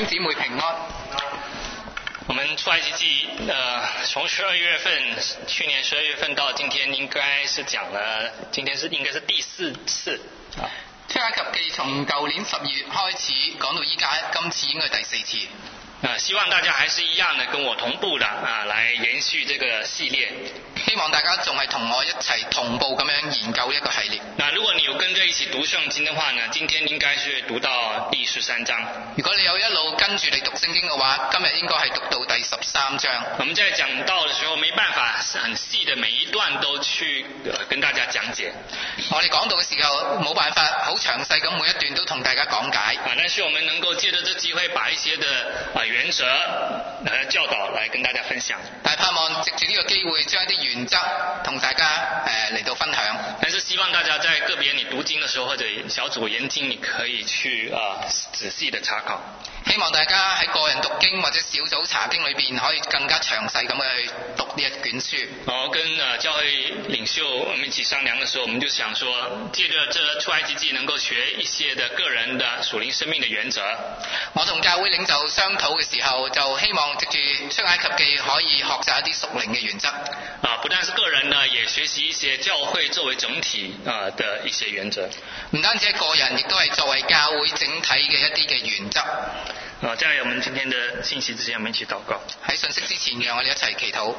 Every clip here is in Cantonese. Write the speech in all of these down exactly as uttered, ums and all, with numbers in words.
兄姊妹平安。 我们出埃及記，呃，從十二月份，去年十二月份到今天，應該是講了，今天是應該是第四次啊。 出埃及記從舊年十二月開始講到依家，今次應該係第四次。 啊，希望大家還是一樣的，跟我同步的啊，來延續這個系列。 希望大家仲係同我一齊同步咁樣研究一個系列。 那如果你有跟着一起讀聖經的話呢，今天應該是讀到第十三章。 如果你有一路跟住嚟讀聖經嘅話，今日應該係讀到第十三章。 我們在講道的時候，沒辦法很細的每一段都去、呃、跟大家講解。 我哋講道嘅時候冇辦法好詳細咁每一段都同大家講解。 啊，但是我們能夠借着這機會，把一些的啊原則、呃教導來跟大家分享。 但係盼望藉住呢個機會，將一啲原則同大家誒嚟、呃、到分享。 但是希望大家在個別你讀經的時候，或者小組研經，你可以去啊、呃、仔細的查考。 希望大家喺個人讀經或者小組查經裏邊，可以更加詳細咁去讀呢一卷書。 我跟啊教會領袖我們一起商量的時候，我們就想說，借着這出埃及記能夠學一些的個人的屬靈生命的原則。 我同教會領袖商討嘅時候，就希望藉住出埃及記可以學習一啲屬靈嘅原則。 啊，不但是個人呢，也學習一些教會作為整體啊的一些原則。 唔單止係個人，亦都係作為教會整體嘅一啲嘅原則。 啊，在我們今天的信息之前，我們一起禱告。 喺信息之前，讓我哋一齊祈禱。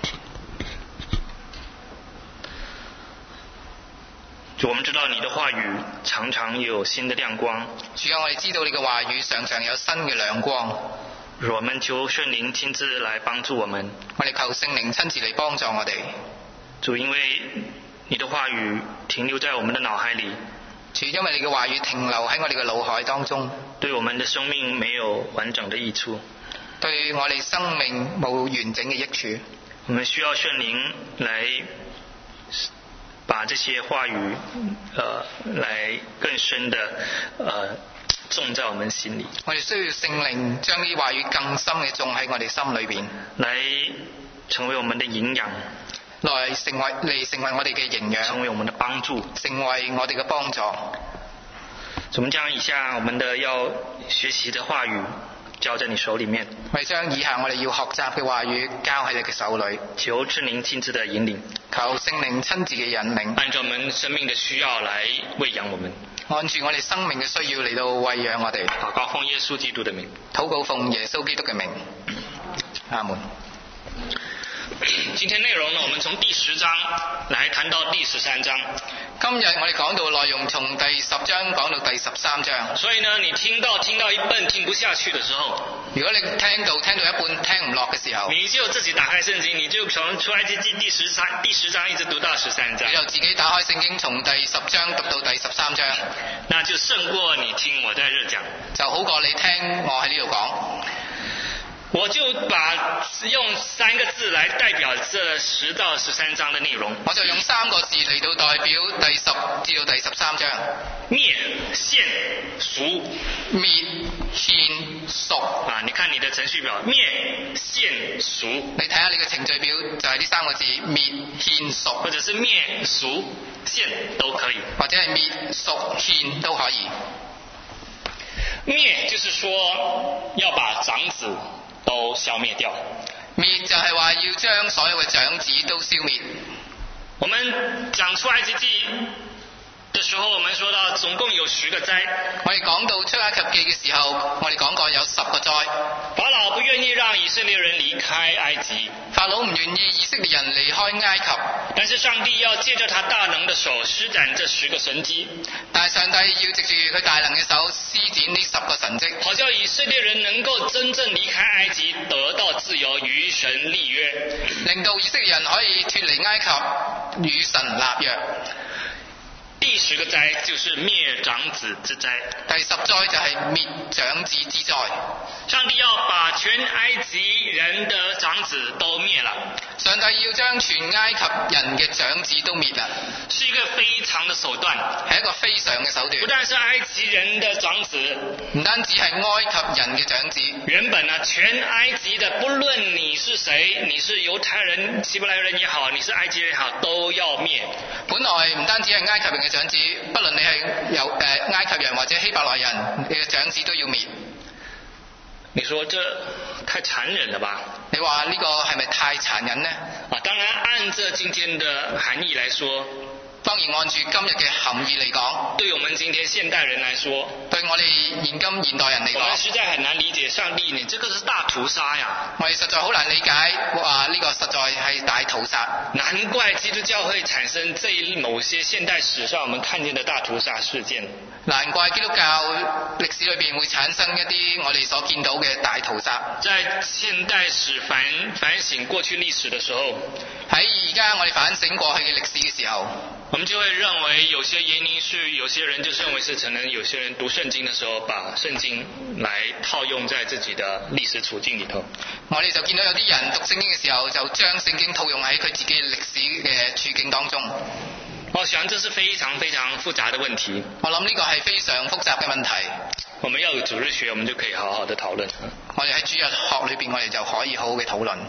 主，我們知道你的話語常常有新的亮光。 主啊，我哋知道你嘅話語常常有新嘅亮光。 我們求聖靈親自來幫助我們。 我哋求聖靈親自嚟幫助我哋。 主，因為你的話語停留在我們的腦海裡。 主，因為你嘅話語停留喺我哋嘅腦海當中， 對我們的生命沒有完整的益處， 對我哋生命冇完整嘅益處。 我們需要聖靈來把這些話語，呃，來更深的，呃，種在我們心裡。我哋需要聖靈將呢啲話語更深嘅種喺我哋心裏邊， 來成為我們的營養。 來成為嚟成為我哋嘅營養， 成為我們的幫助， 成為我哋嘅幫助。 我們將以下我們的要學習的話語交在你手裡面。 我哋將以下我哋要學習嘅話語交喺你嘅手裡。 求聖靈親自的引領， 求聖靈親自嘅引領， 按照我們生命的需要來餵養我們， 按住我哋生命嘅需要嚟到餵養我哋。 禱告奉耶穌基督的名， 禱告奉耶穌基督嘅名，阿門。 今天內容呢，我們從第十章來談到第十三章。 今日我哋講到內容從第十章講到第十三章。 所以呢，你聽到聽到一半聽不下去的時候， 如果你聽到聽到一半聽唔落嘅時候， 你就自己打開聖經，你就從出埃及記第十三第十章一直讀到十三章。 你就自己打開聖經，從第十章讀到第十三章， 那就勝過你聽我在這講， 就好過你聽我喺呢度講。 我就把用三個字來代表這十到十三章的內容。 我就用三個字嚟到代表第十至到第十三章。 滅、獻、贖。 滅、獻、贖。 啊，你看你的程序表，滅、獻、贖。 你睇下你嘅程序表，就係呢三個字：滅、獻、贖， 或者是滅、贖、獻都可以， 或者係滅、贖、獻都可以。 滅就是說要把長子都消滅掉。 滅就係話要將所有嘅長子都消滅。 我們講出埃及記的時候，我們說到總共有十個災。 我哋講到出埃及記嘅時候，我哋講過有十個災。 法老不願意讓以色列人離開埃及， 法老唔願意以色列人離開埃及， 但是上帝要借着他大能的手施展這十個神蹟。 但係上帝要藉住佢大能嘅手施展呢十個神蹟， 好叫以色列人能夠真正離開埃及，得到自由，與神立約， 令到以色列人可以脫離埃及，與神立約。 第十個災就是滅長子之災。 第十災就係滅長子之災。 上帝要把全埃及人的長子都滅了。 上帝要將全埃及人嘅長子都滅啦。 是一個非常的手段， 係一個非常嘅手段。 不但是埃及人的長子， 唔單止係埃及人嘅長子。 原本呢，全埃及的，不論你是誰，你是猶太人、希伯來人也好，你是埃及人也好，都要滅。 本來唔單止係埃及人嘅長子，不論你係由誒埃及人或者希伯來人，你嘅長子都要滅。 你說這太殘忍了吧？ 你話呢個係咪太殘忍呢？ 啊，當然按着今天的含義來說， 當然按住今日嘅含義嚟講， 對我們今天現代人來說， 對我哋現今現代人嚟我們講， 實在很難理解上帝，你這個是大屠殺呀！ 我哋實在好難理解，話呢個實在係大屠殺。 難怪基督教會產生這某些現代史上我們看見的大屠殺事件。 難怪基督教歷史裏邊會產生一啲我哋所見到嘅大屠殺。 在現代史反反省過去歷史的時候， 喺而家我哋反省過去嘅歷史嘅時候， 我們就會認為有些原因是有些人就認為是可能有些人讀聖經的時候把聖經來套用在自己的歷史處境裏頭。 我哋就見到有啲人讀聖經嘅時候就將聖經套用喺佢自己歷史嘅處境當中。 我想這是非常非常複雜的問題。 我諗呢個係非常複雜嘅問題。 我們要有主日學，我們就可以好好的討論。 我哋喺主日學裏邊，我哋就可以好好嘅討論。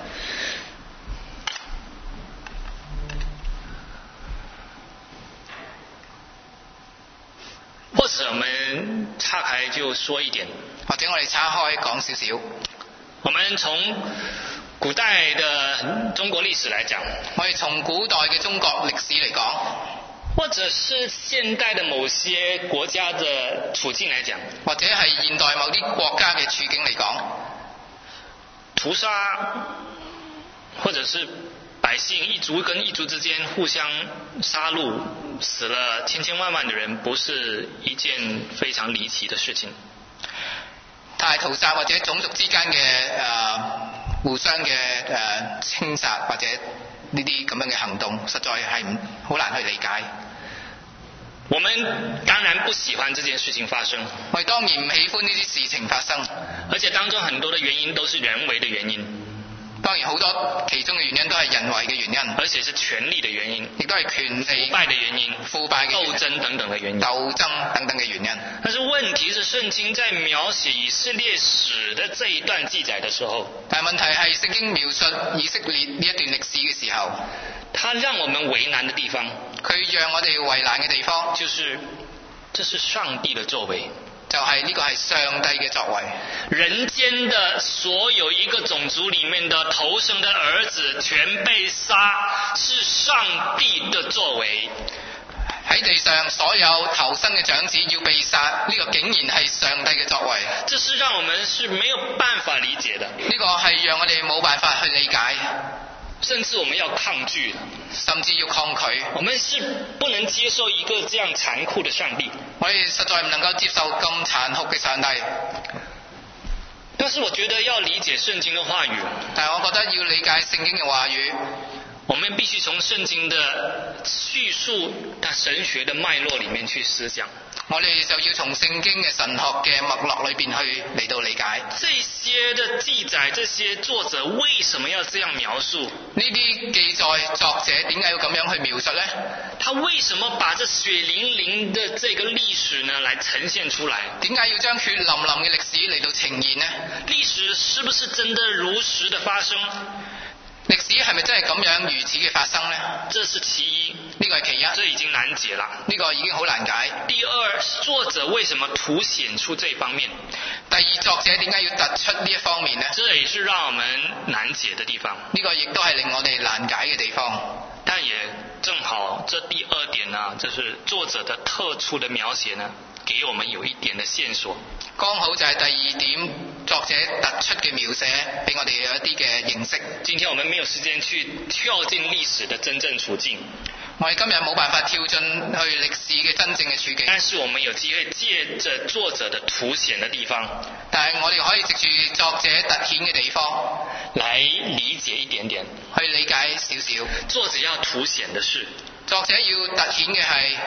或者我們岔開就說一點， 或者我哋岔開講少少。 我們從古代的中國歷史來講， 我哋從古代嘅中國歷史嚟講， 或者是現代的某些國家的處境來講， 或者係現代某啲國家嘅處境嚟講， 屠殺或者是百姓一族跟一族之間互相殺戮，死了千千萬萬的人，不是一件非常離奇的事情。 大屠殺或者種族之間嘅誒互相嘅誒清殺或者呢啲咁樣嘅行動，實在係唔好難去理解。 我們當然不喜歡這件事情發生， 我哋當然唔喜歡呢啲事情發生， 而且當中很多的原因都是人為的原因。 當然好多其中嘅原因都係人為嘅原因， 而且是權力的原因， 亦都係權利腐敗的原因、 腐敗嘅鬥爭等等的原因。 鬥爭等等嘅原因。 但是問題是，聖經在描寫以色列史的這一段記載的時候， 但係問題係聖經描述以色列呢一段歷史嘅時候， 它讓我們為難的地方， 佢讓我哋為難嘅地方， 就是這是上帝的作為。 就係呢個係上帝嘅作為。 人間的所有一個種族裏面的頭生的兒子全被殺，是上帝的作為。 喺地上所有頭生嘅長子要被殺，呢個竟然係上帝嘅作為。 這是讓我們是沒有辦法理解的。 呢個係讓我哋冇辦法去理解， 甚至我們要抗拒， 甚至要抗拒。 我們是不能接受一個這樣殘酷的上帝。 我哋實在唔能夠接受咁殘酷嘅上帝。 但是我覺得要理解聖經的話語， 但係我覺得要理解聖經嘅話語， 我們必須從聖經的敘述、它神學的脈絡裡面去思想。 我哋就要從聖經嘅神學嘅脈絡裏邊去嚟到理解。 這些的記載，這些作者為什麼要這樣描述？ 呢啲記載作者點解要咁樣去描述呢？ 他為什麼把這血淋淋的這個歷史呢，來呈現出來？ 點解要將血淋淋嘅歷史嚟到呈現呢？ 歷史是不是真的如實的發生？ 歷史係咪真係咁樣如此嘅發生呢？ 這是其一， 呢個係其一， 這已經難解了。 呢個已經好難解。 第二，作者為什麼凸顯出這方面？ 第二，作者點解要突出呢一方面呢？ 這也是讓我們難解的地方。 呢個亦都係令我哋難解嘅地方。 但也正好，這第二點呢，就是作者的特殊的描寫呢，給我們有一點的線索。 剛好就係第二點，作者突出嘅描寫，俾我哋有一啲嘅認識。 今天我們沒有時間去跳進歷史的真正處境， 我哋今日冇辦法跳進去歷史嘅真正嘅處境。 但是我們有機會借着作者的凸顯的地方， 但係我哋可以藉住作者突顯嘅地方， 來理解一點點， 去理解少少。 作者要凸顯的是， 作者要突顯嘅係。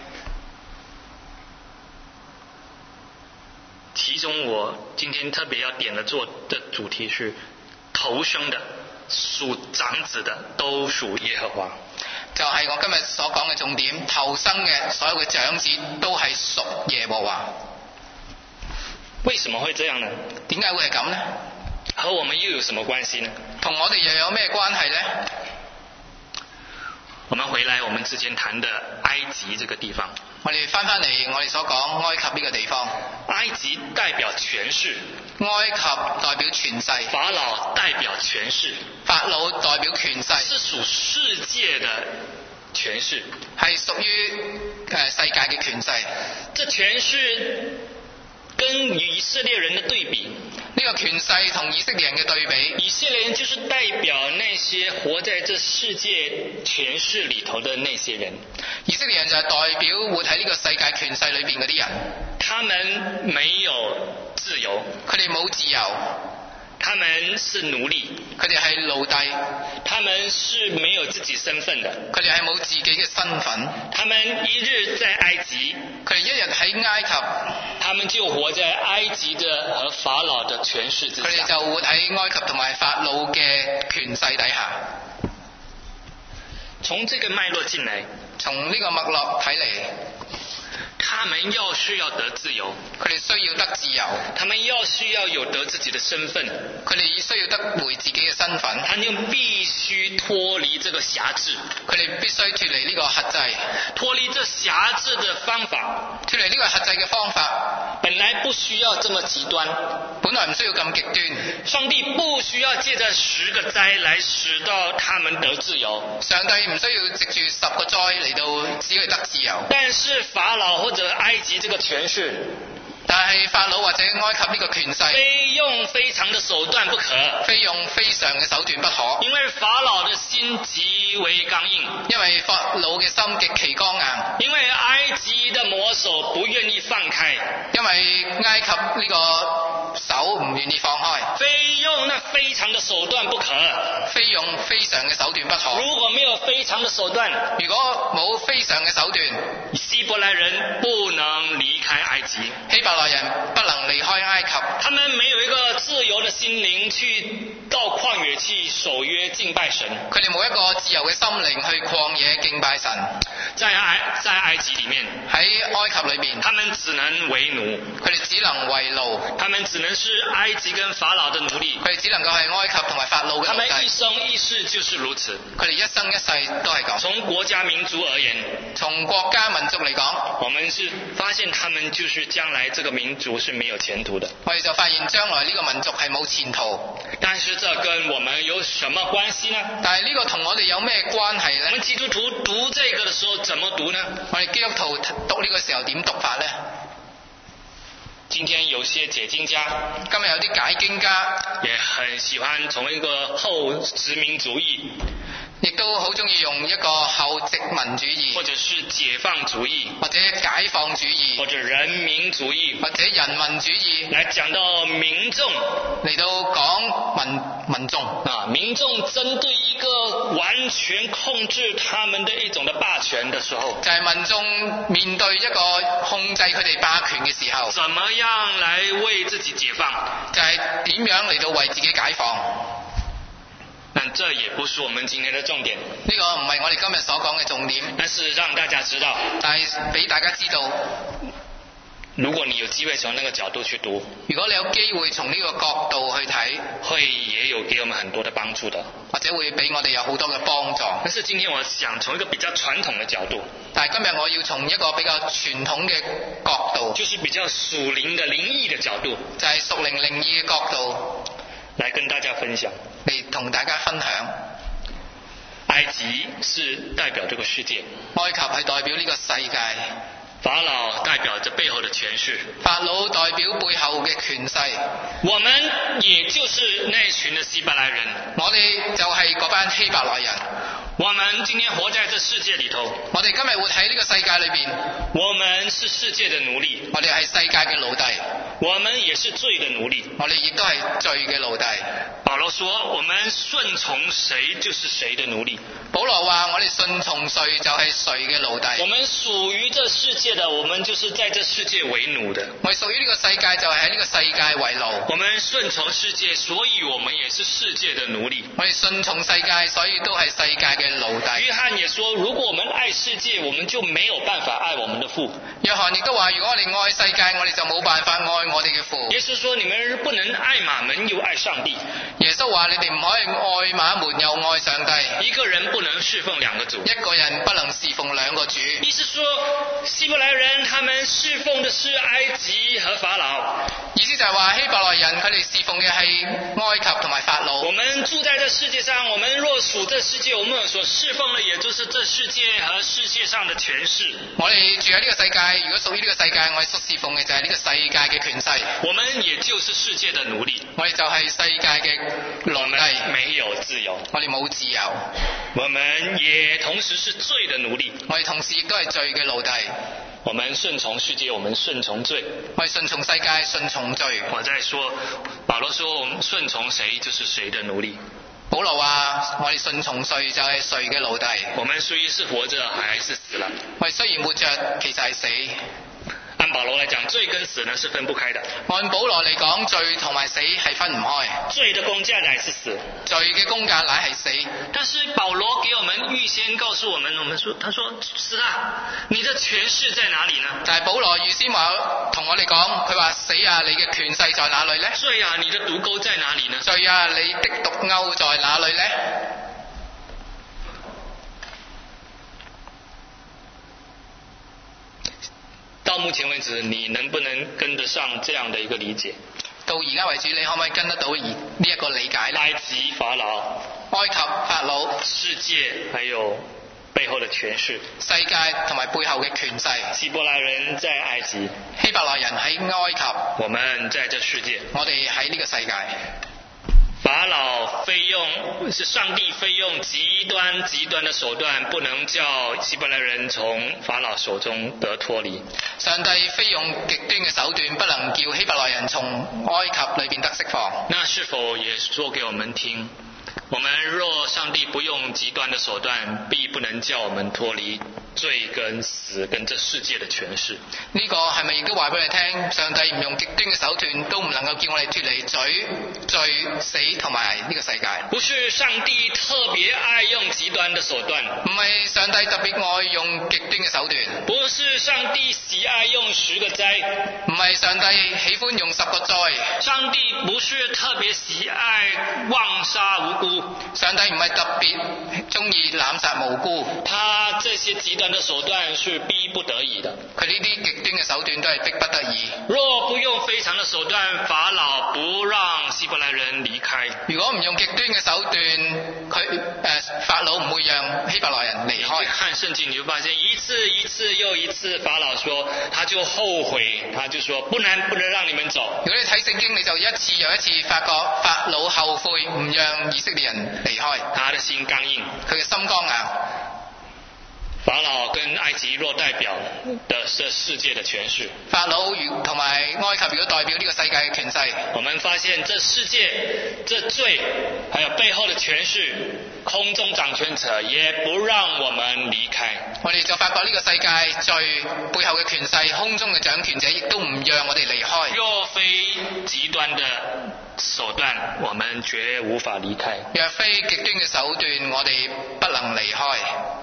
其中我今天特別要點的做的主題是頭生的屬長子的都屬耶和華， 就係我今日所講嘅重點。頭生嘅所有嘅長子都係屬耶和華。 為什麼會這樣呢？ 點解會係咁呢？ 和我們又有什麼關係呢？ 同我哋又有咩關係呢？ 我們回來我們之前談的埃及這個地方， 我哋翻翻嚟我哋所講埃及呢個地方， 埃及代表權勢， 埃及代表權勢， 法老代表權勢， 法老代表權勢， 是屬世界的權勢， 係屬於誒世界嘅權勢。 這權勢跟以色列人的對比， 呢個權勢同以色列人嘅對比， 以色列人就是代表那些活在這世界權勢裏頭的那些人。 以色列人就係代表活喺呢個世界權勢裏邊嗰啲人， 他們沒有自由， 佢哋冇自由， 他們是奴隸， 佢哋係奴隸， 他們是沒有自己身份的， 佢哋係冇自己嘅身份， 他們一日在埃及， 佢哋一日喺埃及， 他們就活在埃及的和法老的權勢之佢哋下。 就活喺埃及同埋法老嘅權勢底下。 從這個脈絡進來， 從呢個脈絡睇嚟， 他們要需要得自由， 佢哋需要得自由， 他們要需要有得自己的身份， 佢哋需要得回自己嘅身份， 他們必須脫離這個轄制， 佢哋必須脫離呢個轄制， 脫離這轄制的方法， 脫離呢個轄制嘅方法， 本來不需要這麼極端， 本來唔需要咁極端， 上帝不需要借着十個災來使到他們得自由， 上帝唔需要藉住十個災嚟到使佢得自由， 但是法老或者埃及這個權勢， 但係法老或者埃及呢個權勢， 非用非常的手段不可， 非用非常嘅手段不可， 因為法老的心極為剛硬， 因為法老嘅心極其剛硬， 因為埃及的魔手不願意放開， 因為埃及呢個手唔願意放開， 非用那非常的手段不可， 非用非常嘅手段不可。 如果沒有非常的手段， 如果冇非常嘅手段， 希伯來人不能離開埃及， 希伯來人不能離開埃及， 他們沒有一個自由的心靈去到曠野去守約敬拜神， 佢哋冇一個自由嘅心靈去曠野敬拜神。 在埃在埃及裡面， 喺埃及裏邊， 他們只能為奴， 佢哋只能為奴， 他們只能是埃及跟法老的奴隸， 佢哋只能夠係埃及同埋法老嘅奴他們一隸， 生一世就是如此。 佢哋一生一世都係咁。 從國家民族而言， 從國家民族嚟講， 我們是發現他們就是將來這個民族是沒有前途的。 我哋就發現將來呢個民族係冇前途。 但是這跟我們有什麼關係呢？ 但係呢個同我哋有咩關係呢？ 我們基督徒讀這個的時候怎麼讀呢？ 我哋基督徒讀呢個時候點讀法呢？ 今天有些解經家， 今日有啲解經家也很喜歡從一個後殖民主義， 亦都好中意用一個後殖民主義， 或者是解放主義， 或者解放主義， 或者人民主義， 或者人民主義， 來講到民眾， 嚟到講民民眾啊，民眾針對一個完全控制他們的一種的霸權的時候， 就係民眾面對一個控制佢哋霸權嘅時候， 怎麼樣來為自己解放？ 就係點樣嚟到為自己解放？ 但這也不是我們今天的重點， 呢個唔係我哋今日所講嘅重點， 但是讓大家知道， 但係俾大家知道， 如果你有機會從那個角度去讀， 如果你有機會從呢個角度去睇， 會也有給我們很多的幫助的， 或者會俾我哋有好多嘅幫助。 但是今天我想從一個比較傳統的角度， 但係今日我要從一個比較傳統嘅角度， 就是比較屬靈的靈異的角度， 就係屬靈靈異嘅角度， 來跟大家分享， 嚟同大家分享。 埃及是代表這個世界， 埃及係代表呢個世界， 法老代表着背後的權勢， 法老代表背後嘅權勢， 我們也就是那群的希伯來人， 我哋就係嗰班希伯來人。 我們今天活在這世界裏頭， 我哋今日活喺呢個世界裏邊， 我們是世界的奴隸， 我哋係世界嘅奴隸， 我們也是罪的奴隸， 我哋亦都係罪嘅奴隸。 保羅說我們順從誰就是誰的奴隸， 保羅話我哋順從誰就係誰嘅奴隸。 我們屬於這世界的，我們就是在這世界為奴的， 我哋屬於呢個世界就係喺呢個世界為奴。 我們順從世界，所以我們也是世界的奴隸。 我哋順從世界，所以都係世界嘅奴隸。 約翰也說，如果我們愛世界，我們就沒有辦法愛我們的父。 約翰亦都話，如果我哋愛世界，我哋就冇辦法愛我哋嘅父。 耶穌說，你們不能愛馬門又愛上帝。 耶穌督話你哋唔可以愛馬門又愛上帝， 一個人不能侍奉兩個主。 一個人不能侍奉兩個主。 意思說，希伯來人他們侍奉的是埃及和法老。 意思就係話希伯來人佢哋侍奉嘅係埃及同埋法老。 我們住在這世界上，我們若屬這世界，我們所侍奉的也就是這世界和世界上的權勢。 我哋住喺呢個世界，如果屬於呢個世界，我哋所侍奉嘅就係呢個世界嘅權勢。 我們也就是世界的奴隸。 我哋就係世界嘅奴隸， 沒有自由。 我哋冇自由。 我們也同時是罪的奴隸。 我哋同時亦都係罪嘅奴隸。 我們順從世界，我們順從罪。 我哋順從世界，順從罪。 我在說，保羅說我們順從誰就是誰的奴隸。 保羅話：我哋順從誰就係誰嘅奴隸。 我們雖是活着，還是死了。 我哋雖然活着，其實係死。 按保羅來講，罪跟死呢是分不開的。 按保羅嚟講，罪同埋死係分唔開。 罪的工價乃是死， 罪嘅工價乃係死。 但是保羅給我們預先告訴我們，我們說，他說死啊，你的權勢在哪裡呢？ 但係保羅預先話同我哋講，佢話死啊，你嘅權勢在哪裡呢？ 罪啊，你的毒鈎在哪裡呢？ 罪啊，你的毒鈎在哪裡呢？ 到目前為止，你能不能跟得上這樣的一個理解？ 到而家為止，你可唔可以跟得到而呢一個理解呢？ 埃及法老、 埃及法老、 世界，還有背後的權勢， 世界同埋背後嘅權勢。 希伯來人在埃及， 希伯來人喺埃及， 我們在這世界， 我哋喺呢個世界。 法老非用是上帝非用極端極端的手段，不能叫希伯來人從法老手中得脫離。 上帝非用極端嘅手段，不能叫希伯來人從埃及裏邊得釋放。 那是否也說給我們聽？我們若上帝不用極端的手段，必不能叫我們脫離罪跟死跟這世界的權勢。 呢個係咪亦都話俾你聽？上帝唔用極端嘅手段，都唔能夠叫我哋脫離罪、罪、死同埋呢個世界。 不是上帝特別愛用極端的手段， 唔係上帝特別愛用極端嘅手段。 不是上帝喜愛用十個災， 唔係上帝喜歡用十個災。 上帝不是特別喜愛枉殺無辜。 上帝唔係特別中意濫殺無辜， 他這些極端的手段是逼不得已的。 佢呢啲極端嘅手段都係逼不得已。 若不用非常的手段，法老不讓希伯來人離開。 如果唔用極端嘅手段，佢誒、呃、法老唔會讓希伯來人離開。 看聖經你就發現一次一次又一次，法老說他就後悔，他就說不能不能讓你們走。 如果你睇聖經，你就一次又一次發覺法老後悔，唔讓以色列人離開。 他的心剛硬， 佢嘅心剛硬。 法老跟埃及若代表的是世界的權勢， 法老如同埋埃及如果代表呢個世界嘅權勢， 我們發現這世界、這罪，還有背後的權勢，空中掌權者也不讓我們離開。 我哋就發覺呢個世界罪背後嘅權勢，空中嘅掌權者亦都唔讓我哋離開。 若非極端的手段，我們絕無法離開。 若非極端嘅手段，我哋不能離開。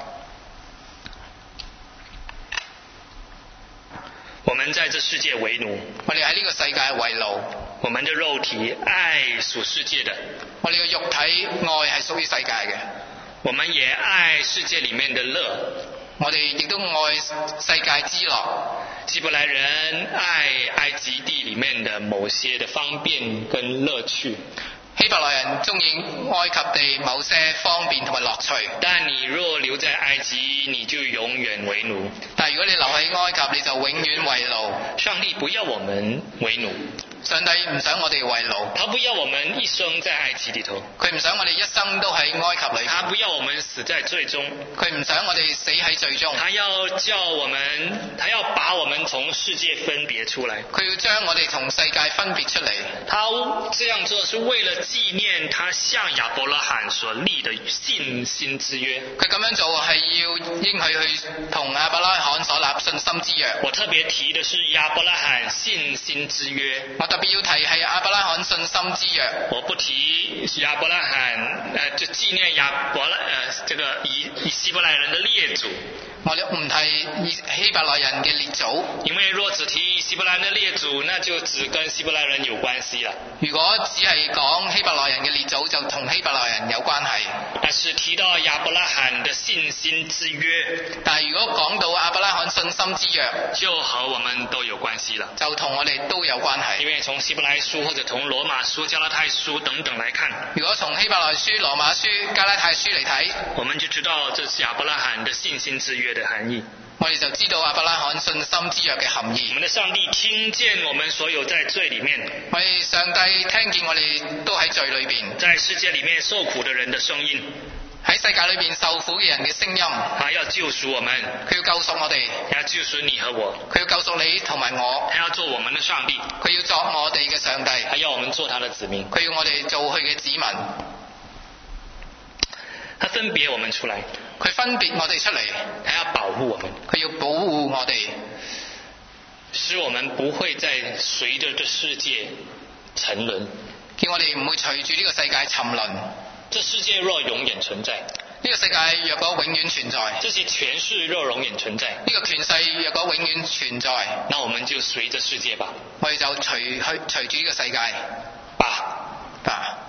我們在這世界為奴， 我哋喺呢個世界為奴。 我們的肉體愛屬世界的， 我哋嘅肉體愛係屬於世界嘅。 我們也愛世界裡面的樂， 我哋亦都愛世界之樂。 希伯來人愛埃及地裡面的某些的方便跟樂趣。 希伯來人中意埃及地某些方便同埋樂趣， 但你若留在埃及，你就永遠為奴。 但如果你留喺埃及，你就永遠為奴。 上帝不要我們為奴， 上帝唔想我哋為奴， 他不要我們一生在埃及裡頭， 佢唔想我哋一生都喺埃及裏， 他不要我們死在罪中， 佢唔想我哋死喺罪中， 他要叫我們，他要把我們從世界分別出來， 佢要將我哋從世界分別出嚟。 他這樣做是為了紀念他向亞伯拉罕所立的信心之約。 佢咁樣做係要應許去同亞伯拉罕所立信心之約。 我特別提的是亞伯拉罕信心之約。 我特別要提係亞伯拉罕信心之約。 我不提亞伯拉罕，呃，就紀念亞伯拉，呃，這個以以希伯來人的列祖。 我唔提希伯來人嘅列祖， 因為若只提希伯來人的列祖，那就只跟希伯來人有關係啦。 如果只係講希伯來人嘅列祖，就就同希伯來人有關係。 但是提到亞伯拉罕的信心之約， 但係如果講到亞伯拉罕信心之約， 就和我們都有關係了， 就同我哋都有關係。 因為從希伯來書或者從羅馬書、加拉太書等等來看， 如果從希伯來書、羅馬書、加拉太書嚟睇， 我們就知道這是亞伯拉罕的信心之約的含義。 我哋就知道亞伯拉罕信心之約嘅含義。 我們的上帝聽見我們所有在罪裡面， 我哋上帝聽見我哋都喺罪裏邊， 在世界裡面受苦的人的聲音， 喺世界裏邊受苦嘅人嘅聲音。 他要救贖我們， 佢要救贖我哋， 他要救贖你和我， 佢要救贖你同埋我， 他要做我們的上帝， 佢要作我哋嘅上帝， 他要我們做他的子民， 佢要我哋做佢嘅子民。 他分別我們出來， 佢分別我哋出嚟， 他要保護我們， 佢要保護我哋， 使我們不會再隨着這世界沉淪， 叫我哋唔會隨住呢個世界沉淪。 這世界若永遠存在， 呢個世界若果永遠存在， 這些權勢若永遠存在， 呢個權勢若果永遠存在， 那我們就隨着世界吧， 我哋就隨去隨住呢個世界吧吧。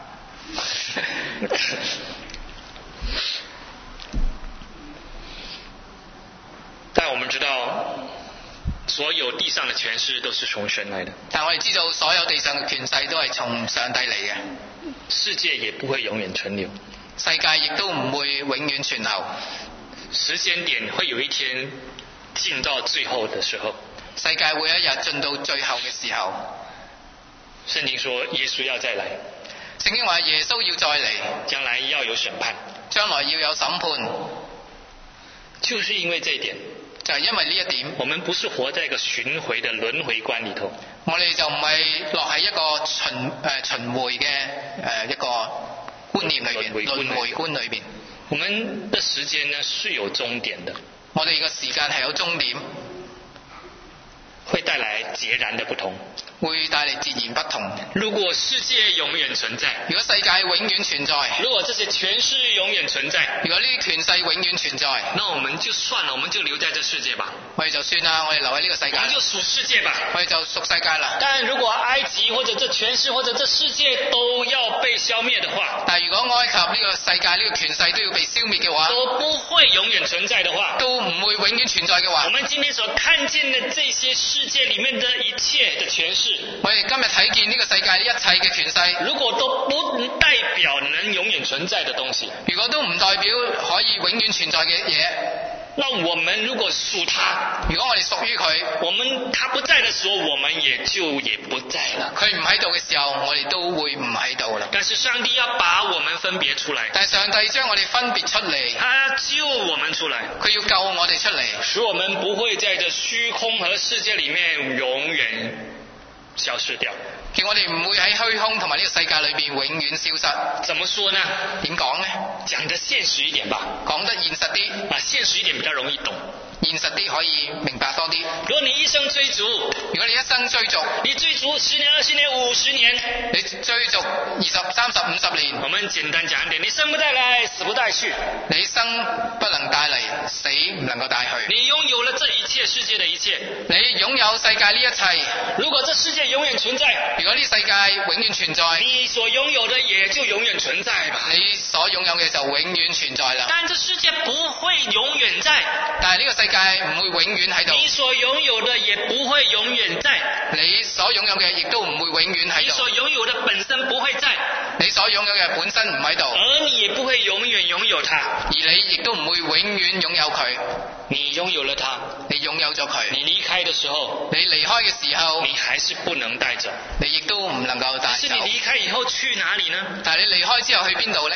但我們知道，所有地上的權勢都是從神來的。 但我哋知道，所有地上嘅權勢都係從上帝嚟嘅。 世界也不會永遠存留， 世界亦都唔會永遠存留。 時間點會有一天進到最後的時候， 世界會一日進到最後嘅時候。 聖經說耶穌要再來， 聖經話耶穌要再嚟， 將來要有審判， 將來要有審判。 就是因為這一點， 就係因為呢一點， 我們不是活在一個巡迴的輪迴觀裏頭， 我哋就唔係落喺一個循誒、呃、循迴嘅誒、呃、一個觀念裏邊，輪迴觀裏邊。 我們的時間呢是有終點的， 我哋嘅時間係有終點， 會帶來截然的不同， 會帶嚟截然不同。 如果世界永遠存在， 如果世界永遠存在， 如果這些權勢永遠存在， 如果呢啲權勢永遠存在， 那我們就算了，我們就留在這世界吧。 我哋就算啦，我哋留喺呢個世界， 我們就屬世界吧。 我哋就屬世界啦。 但如果埃及或者這權勢或者這世界都要被消滅的話， 但係如果埃及呢個世界呢、這個權勢都要被消滅嘅話， 都不會永遠存在的話， 都唔會永遠存在嘅話， 我們今天所看見的這些世界裡面的一切的權勢， 我哋今日睇見呢個世界呢一切嘅權勢， 如果都不代表能永遠存在的東西， 如果都唔代表可以永遠存在嘅嘢， 那我們如果屬他， 如果我哋屬於佢， 我們他不在的時候，我們也就也不在了。 佢唔喺度嘅時候，我哋都會唔喺度啦。 但是上帝要把我們分別出來， 但係上帝將我哋分別出嚟， 他救我們出來， 佢要救我哋出嚟， 使我們不會在這虛空和世界裡面永遠消失掉， 叫我哋唔會喺虛空同埋呢個世界裏邊永遠消失。 怎麼說呢？ 點講呢？ 講得現實一點吧， 講得現實啲， 啊，現實一點比較容易懂。 現實啲可以明白多啲。 如果你一生追逐， 如果你一生追逐， 你追逐十年、二十年、五十年， 你追逐二十、三十、五十年， 我們簡單講一點，你生不帶來，死不帶去。 你生不能帶嚟，死唔能夠帶去。 你擁有了這一切世界的一切， 你擁有世界呢一切。 如果這世界永遠存在， 如果呢世界永遠存在， 你所擁有的也就永遠存在吧。 你所擁有嘅就永遠存在啦。 但這世界不會永遠在， 但係呢個世界唔會永遠喺度。 你所擁有的也不會永遠在， 你所擁有嘅亦都唔會永遠喺度。 你所擁有的本身不會在， 你所擁有嘅本身唔喺度， 而你也不會永遠擁有它， 而你亦都唔會永遠擁有佢。 你擁有了它， 你擁有咗佢。 你離開的時候， 你離開嘅時候， 你還是不能帶走， 你亦都唔能夠帶走。 是你離開以後去哪裡呢？ 但係你離開之後去邊度呢？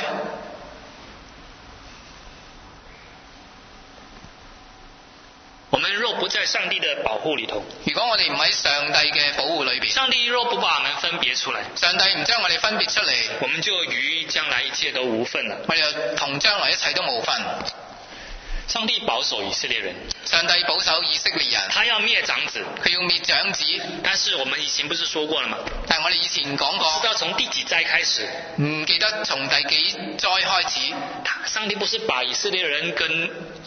我們若不在上帝的保護裡頭， 如果我哋唔喺上帝嘅保護裏邊， 上帝若不把我們分別出來， 上帝唔將我哋分別出嚟， 我們就與將來一切都無份了。 我哋就同將來一切都無份。 上帝保守以色列人， 上帝保守以色列人， 他要滅長子， 佢要滅長子。 但是我們以前不是說過了嗎？ 但係我哋以前講過， 不知道從第幾災開始， 唔記得從第幾災開始， 上帝不是把以色列人跟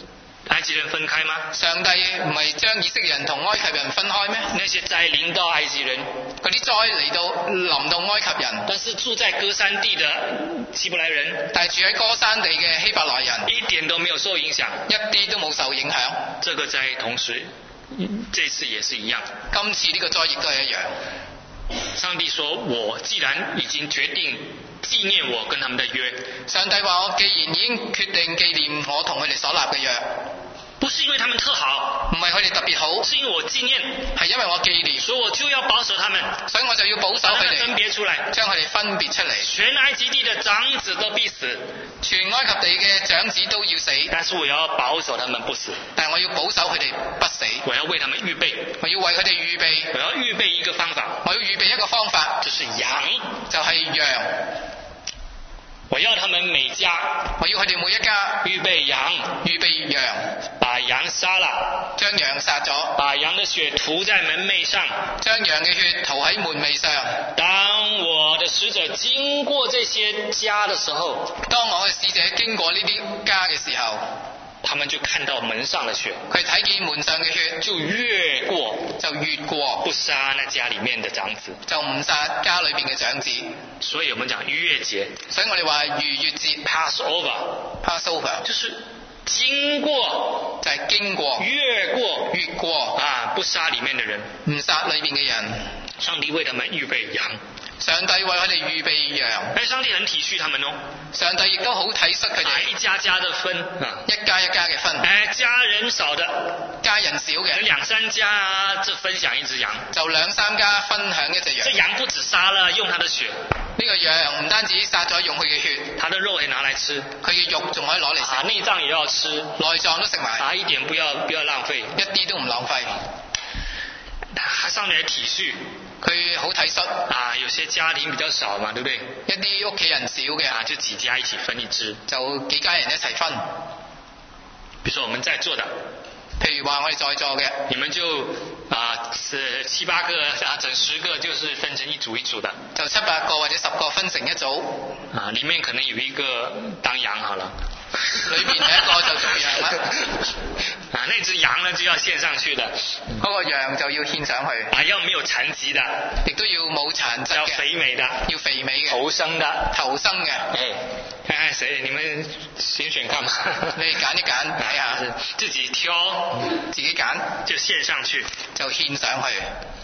埃及人分開嗎？ 上帝唔係將以色列人同埃及人分開咩？ 那些災臨到埃及人， 嗰啲災嚟到臨到埃及人， 但是住在歌山地的希伯來人， 但係住喺歌山地嘅希伯來人， 一點都沒有受影響， 一啲都冇受影響。 這個災同時，這次也是一樣。 今次呢個災亦都係一樣。 上帝說：我既然已經決定紀念我跟他們的約， 上帝話：我既然已經決定紀念我同佢哋所立嘅約， 不是因為他們特好， 唔係佢哋特別好， 是因為我紀念， 係因為我紀念， 所以我就要保守他們， 所以我就要保守佢哋， 分別出來， 將佢哋分別出嚟。 全埃及地的長子都必死， 全埃及地嘅長子都要死， 但是我要保守他們不死， 但係我要保守佢哋不死， 我要為他們預備， 我要為佢哋預備， 我要預備一個方法， 我要預備一個方法， 就是羊， 就係羊。 我要他們每家， 我要佢哋每一家預備羊， 預備羊， 把羊殺了， 將羊殺咗， 把羊的血塗在門楣上， 將羊嘅血塗喺門楣上。 當我的使者經過這些家的時候， 當我嘅使者經過呢啲家嘅時候， 他們就看到門上的血， 佢睇見門上嘅血， 就越過， 就越過， 不殺那家裡面的長子， 就唔殺家裏邊嘅長子。 所以我們講逾越節， 所以我哋話逾越節 Passover，Passover 就是經過， 就係經過， 越過， 越過啊，不殺裡面的人， 唔殺裏邊嘅人。 上帝為他們預備羊。 上帝為佢哋預備羊， 但上帝很體恤他們哦。 上帝亦都好體恤佢哋， 一家家的分，啊， 一家一家嘅分。 誒，家人少的， 家人少嘅， 兩三家啊，就分享一隻羊， 就兩三家分享一隻羊。 這羊不止殺了，用它的血。 呢個羊唔單止殺咗用佢嘅血， 它的肉也拿來吃， 佢嘅肉仲可以攞嚟食， 啊，內臟也要吃， 內臟都食埋， 啊，一點不要不要浪費， 一啲都唔浪費。 上帝體恤。 佢好體恤啊，有些家庭比較少嘛，對不對？ 一啲屋企人少嘅啊，就幾家一起分一支， 就幾家人一齊分。 比如說我們在座的， 譬如話我哋在座嘅， 你們就啊是七八個啊，整十個就是分成一組一組的， 就七八個或者十個分成一組。 啊，裡面可能有一個當羊好了。 裏邊有一個就做羊啦， 啊，那隻羊呢就要獻上去的， 嗰、那個羊就要獻上去， 啊，要沒有殘疾的， 亦都要冇殘疾嘅， 要肥美的， 要肥美嘅， 頭生的， 頭生嘅， 哎，看看誰，你們選選看嘛， 你揀一揀睇下， 自己挑， 自己揀就獻上去， 就獻上去。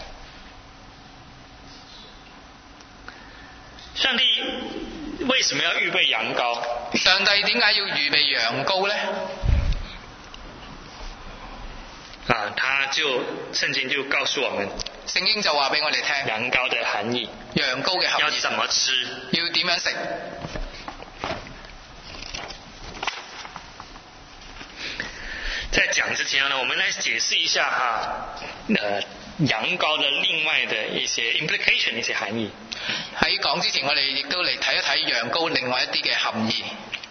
上帝為什麼要預備羊羔？ 上帝點解要預備羊羔呢？ 啊，他就聖經就告訴我們， 聖經就話俾我哋聽羊羔的含義， 羊羔嘅含義， 要怎麼吃， 要點樣食。 在講之前呢，我們來解釋一下哈，呃，羊羔的另外的一些 implication， 一些含義。 喺講之前，我哋亦都嚟睇一睇羊羔另外一啲嘅含義。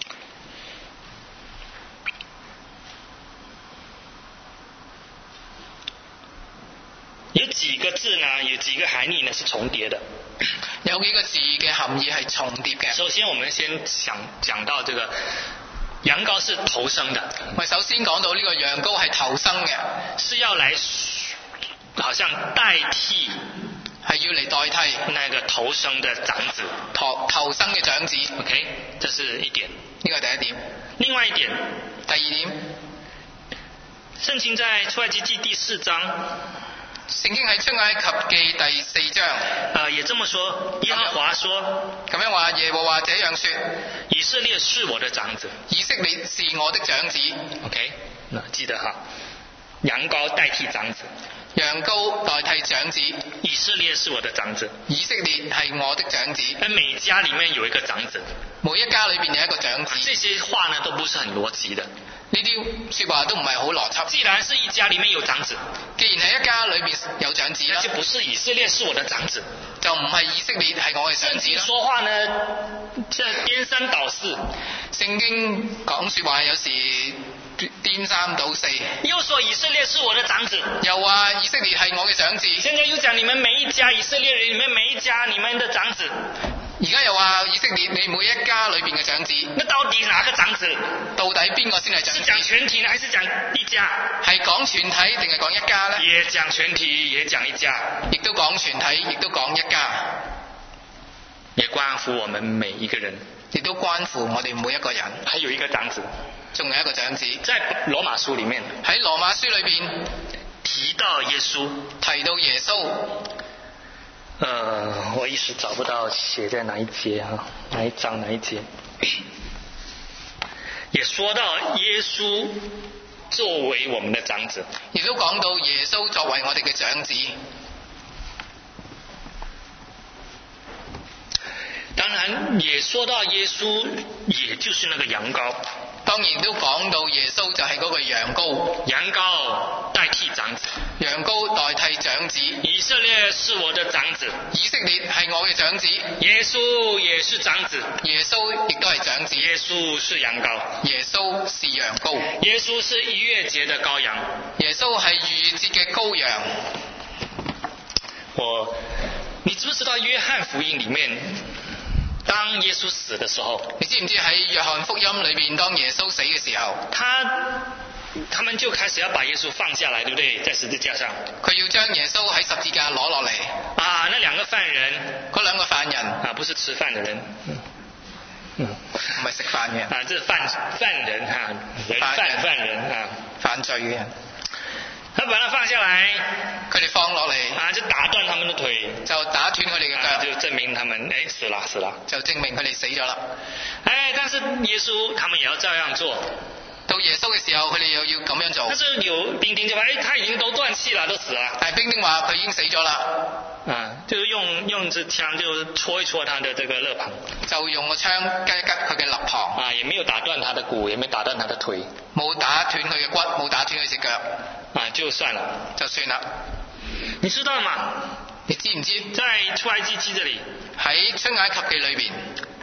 有幾個字呢？有幾個含義呢？是重疊的。 有幾個字嘅含義係重疊嘅。 首先，我們先想講到這個羊羔是頭生的。 我首先講到呢個羊羔係頭生嘅， 是要來，好像代替。 係要嚟代替那個頭生的長子， 頭頭生嘅長子。 OK， 這是一點。 呢個係第一點。 另外一點， 第二點， 聖經在出埃及記第四章。 聖經喺出埃及記第四章。 呃，也這麼說，耶和華說。 咁樣話，耶和華這樣說： 以色列是我的長子。 以色列是我的長子。 OK，那記得哈，羊羔代替長子。 羊羔代替長子， 以色列是我的長子。 以色列係我的長子。 而每家裏面有一個長子， 每一家裏邊有一個長子。 這些話呢都不是很邏輯的。 呢啲說話都唔係好邏輯。 既然是一家裏面有長子， 既然係一家裏邊有長子啦， 就不是以色列是我的長子， 就唔係以色列係我嘅長子啦。 說話呢，即係顛三倒四。 聖經講說話有時顛三倒四。 又說以色列是我的長子， 又話以色列係我嘅長子。 現在又講你們每一家以色列人，你們每一家你們的長子。 而家又話以色列你每一家裏邊嘅長子， 那到底哪個長子？ 到底邊個先係長是子？ 講全體呢，還是講一家？ 係講全體定係講一家呢？ 也講全體，也講一家， 亦都講全體，亦都講一家， 也關乎我們每一個人， 亦都關乎我哋每一個人。 還有一個長子， 仲有一個長子， 在羅馬書裡面喺羅馬書裏邊提到耶穌， 提到耶穌。 呃，我一時找不到寫在哪一節啊，哪一章哪一節，也說到耶穌作為我們的長子， 亦都講到耶穌作為我哋嘅長子。 當然也說到耶穌，也就是那個羊羔。 當然都講到耶穌就係嗰個羊羔， 羊羔代替長子， 羊羔代替長子。 以色列是我的長子， 以色列係我嘅長子， 耶穌也是長子， 耶穌亦都係長子。 耶穌是羊羔， 耶穌是羊羔， 耶穌是逾越節的羔羊， 耶穌係逾越節嘅羔羊。 我，你知不知道約翰福音裡面，當耶穌死的時候， 你知唔知喺約翰福音裏邊，當耶穌死嘅時候， 他他們就開始要把耶穌放下來，對不對？在十字架上， 佢要將耶穌喺十字架攞落嚟。 啊，那兩個犯人， 嗰兩個犯人啊，不是吃飯的人，嗯， 唔係食飯嘅， 啊，這是犯犯人哈、啊，人犯犯人啊， 犯罪嘅人。 他把他放下來， 佢哋放落嚟， 啊，就打斷他們的腿， 就打斷佢哋嘅啊， 腳， 就證明他們誒死了死了， 就證明佢哋死咗啦。 哎，但是耶穌他們也要照樣做。 到耶穌嘅時候，佢哋又要咁樣做。 但是有兵丁就話，誒，他已經都斷氣了，都死了。 但係兵丁話佢已經死咗啦。 啊，就用用支槍就戳一戳他的這個肋旁， 就用個槍吉一吉佢嘅肋旁。 啊，也沒有打斷他的骨，也沒有打斷他的腿， 冇打斷佢嘅骨，冇打斷佢隻腳。 啊，就算了， 就算啦。 你知道嗎？ 你知唔知？ 在出埃及記這裡， 喺出埃及記裏邊，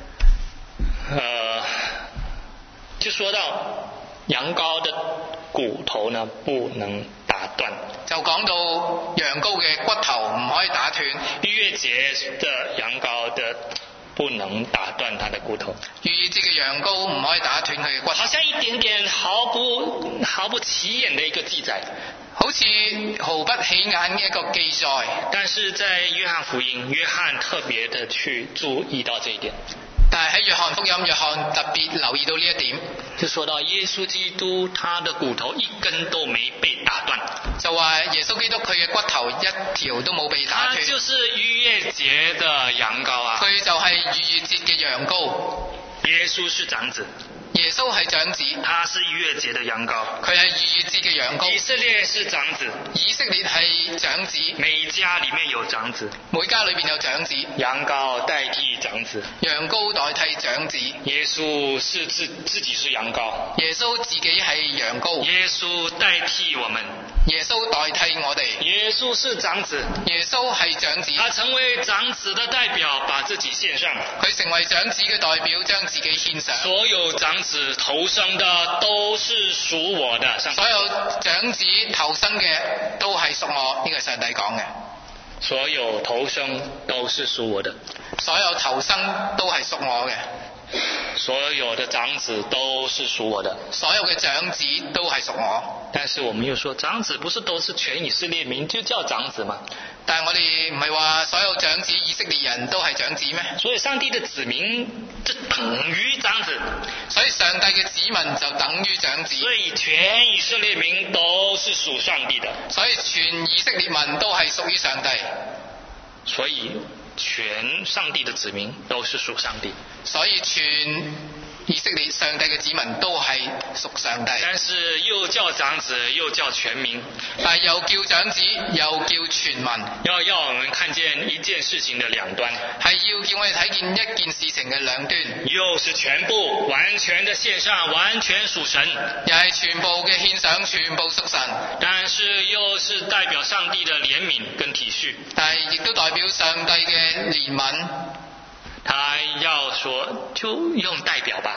呃，就說到羊羔的骨頭呢不能打斷， 就講到羊羔嘅骨頭唔可以打斷。 逾越節的羊羔的不能打斷它的骨頭。 逾越節嘅羊羔唔可以打斷佢嘅骨頭。 好像一點點毫不毫不起眼的一個記載， 好似毫不起眼嘅一個記載。 但是在約翰福音，約翰特別的去注意到這一點。 但係喺約翰福音，約翰特別留意到呢一點， 就說到耶穌基督，他的骨頭一根都沒被打斷， 就話耶穌基督佢嘅骨頭一條都冇被打斷。 他就是逾越節的羊羔啊！ 佢就係逾越節嘅羊羔。 耶穌是長子， 耶穌係長子， 他是逾越節的羊羔， 佢係逾越節嘅羊羔。 以色列是長子， 以色列係長子， 每一家裡面有長子， 每家裏邊有長子， 羊羔代替長子， 羊羔代替長子。 耶穌是自自己是羊羔， 耶穌自己係羊羔， 耶穌代替我們， 耶穌代替我哋。 耶穌是長子， 耶穌係長子， 他成為長子的代表，把自己獻上， 佢成為長子嘅代表，將自己獻上。 所有長子頭生的都是屬我的， 所有長子頭生嘅都係屬我，呢個係上帝講嘅。 所有頭生都是屬我的， 所有頭生都係屬我嘅。 所有的長子都是屬我的， 所有嘅長子都係屬我。 但是我們又說，長子不是都是全以色列民就叫長子嗎？ 但係我哋唔係話所有長子以色列人都係長子咩？ 所以上帝的子民就等於長子， 所以上帝嘅子民就等於長子。 所以全以色列民都是屬上帝的， 所以全以色列民都係屬於上帝。 所以全上帝的子民都是屬上帝， 所以全以色列上帝嘅子民都係屬上帝。 但是又叫長子又叫全民， 但係又叫長子又叫全民， 要要我們看見一件事情的兩端， 係要叫我哋睇見一件事情嘅兩端， 又是全部完全的獻上，完全屬神， 又係全部嘅獻上，全部屬神， 但是又是代表上帝的憐憫跟體恤， 但係亦都代表上帝嘅憐憫。 他要說就用代表吧，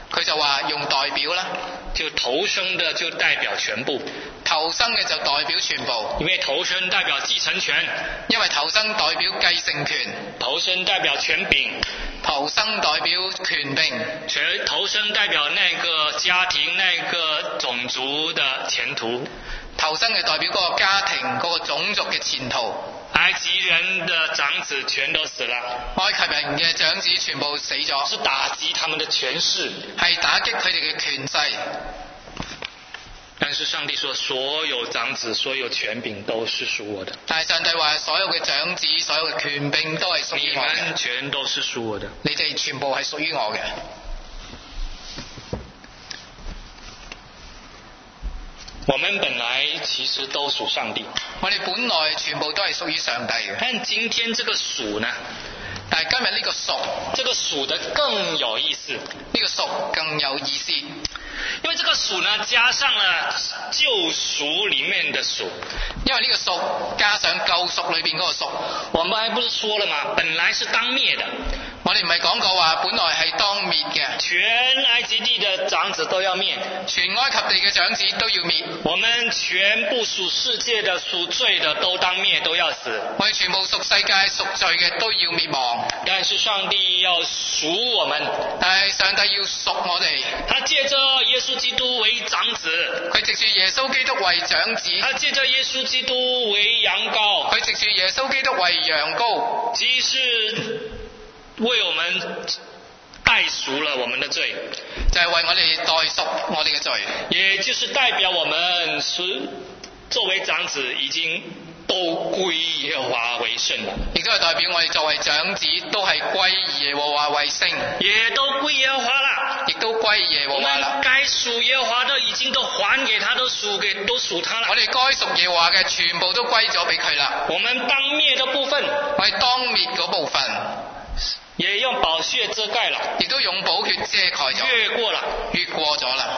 佢就話用代表啦， 就頭生的就代表全部， 頭生嘅就代表全部， 因為頭生代表繼承權， 因為頭生代表繼承權， 頭生代表權柄， 頭生代表權柄， 全頭生代表那個家庭、那個種族的前途， 頭生嘅代表嗰個家庭、嗰個種族嘅前途。 埃及人的長子全都死了， 埃及人嘅長子全部死咗， 是打擊他們的權勢， 係打擊佢哋嘅權勢。 但是上帝說，所有長子、所有權柄都是屬我的。 但係上帝話，所有嘅長子、所有嘅權柄都係屬於我嘅。 你們全都是屬我的。 你哋全部係屬於我嘅。 我們本來其實都屬上帝， 我哋本來全部都係屬於上帝嘅。 但今天這個屬呢？ 但係今日呢個屬， 這個屬的更有意思。 呢個屬更有意思， 因為這個屬呢加上了救贖裏面的屬。 因為呢個屬加上救贖裏邊嗰個屬。 我們還不是說了嗎？本來是當滅的。 我哋唔係講過話，本來係當滅嘅， 全埃及地的長子都要滅， 全埃及地嘅長子都要滅。 我們全部屬世界的、屬罪的都當滅，都要死。 我哋全部屬世界、屬罪嘅都要滅亡。 但是上帝要贖我們， 但係上帝要贖我哋。 他借着耶穌基督為長子， 佢藉住耶穌基督為長子。 他借着耶穌基督為羊羔， 佢藉住耶穌基督為羊羔。 即是為我們代贖了我們的罪， 就係為我哋代贖我哋嘅罪， 也就是代表我們是作為長子已經都歸耶和華為聖了， 亦都係代表我哋作為長子都係歸耶和華為聖， 也都歸耶和華啦， 亦都歸耶和華啦。 我們該屬耶和華的已經都還給他，都屬給都屬他啦。 我哋該屬耶和華嘅全部都歸咗俾佢啦。 我們當滅的部分， 我哋當滅嗰部分， 也用寶血遮蓋了， 亦都用寶血遮蓋咗， 越過了， 越過咗啦。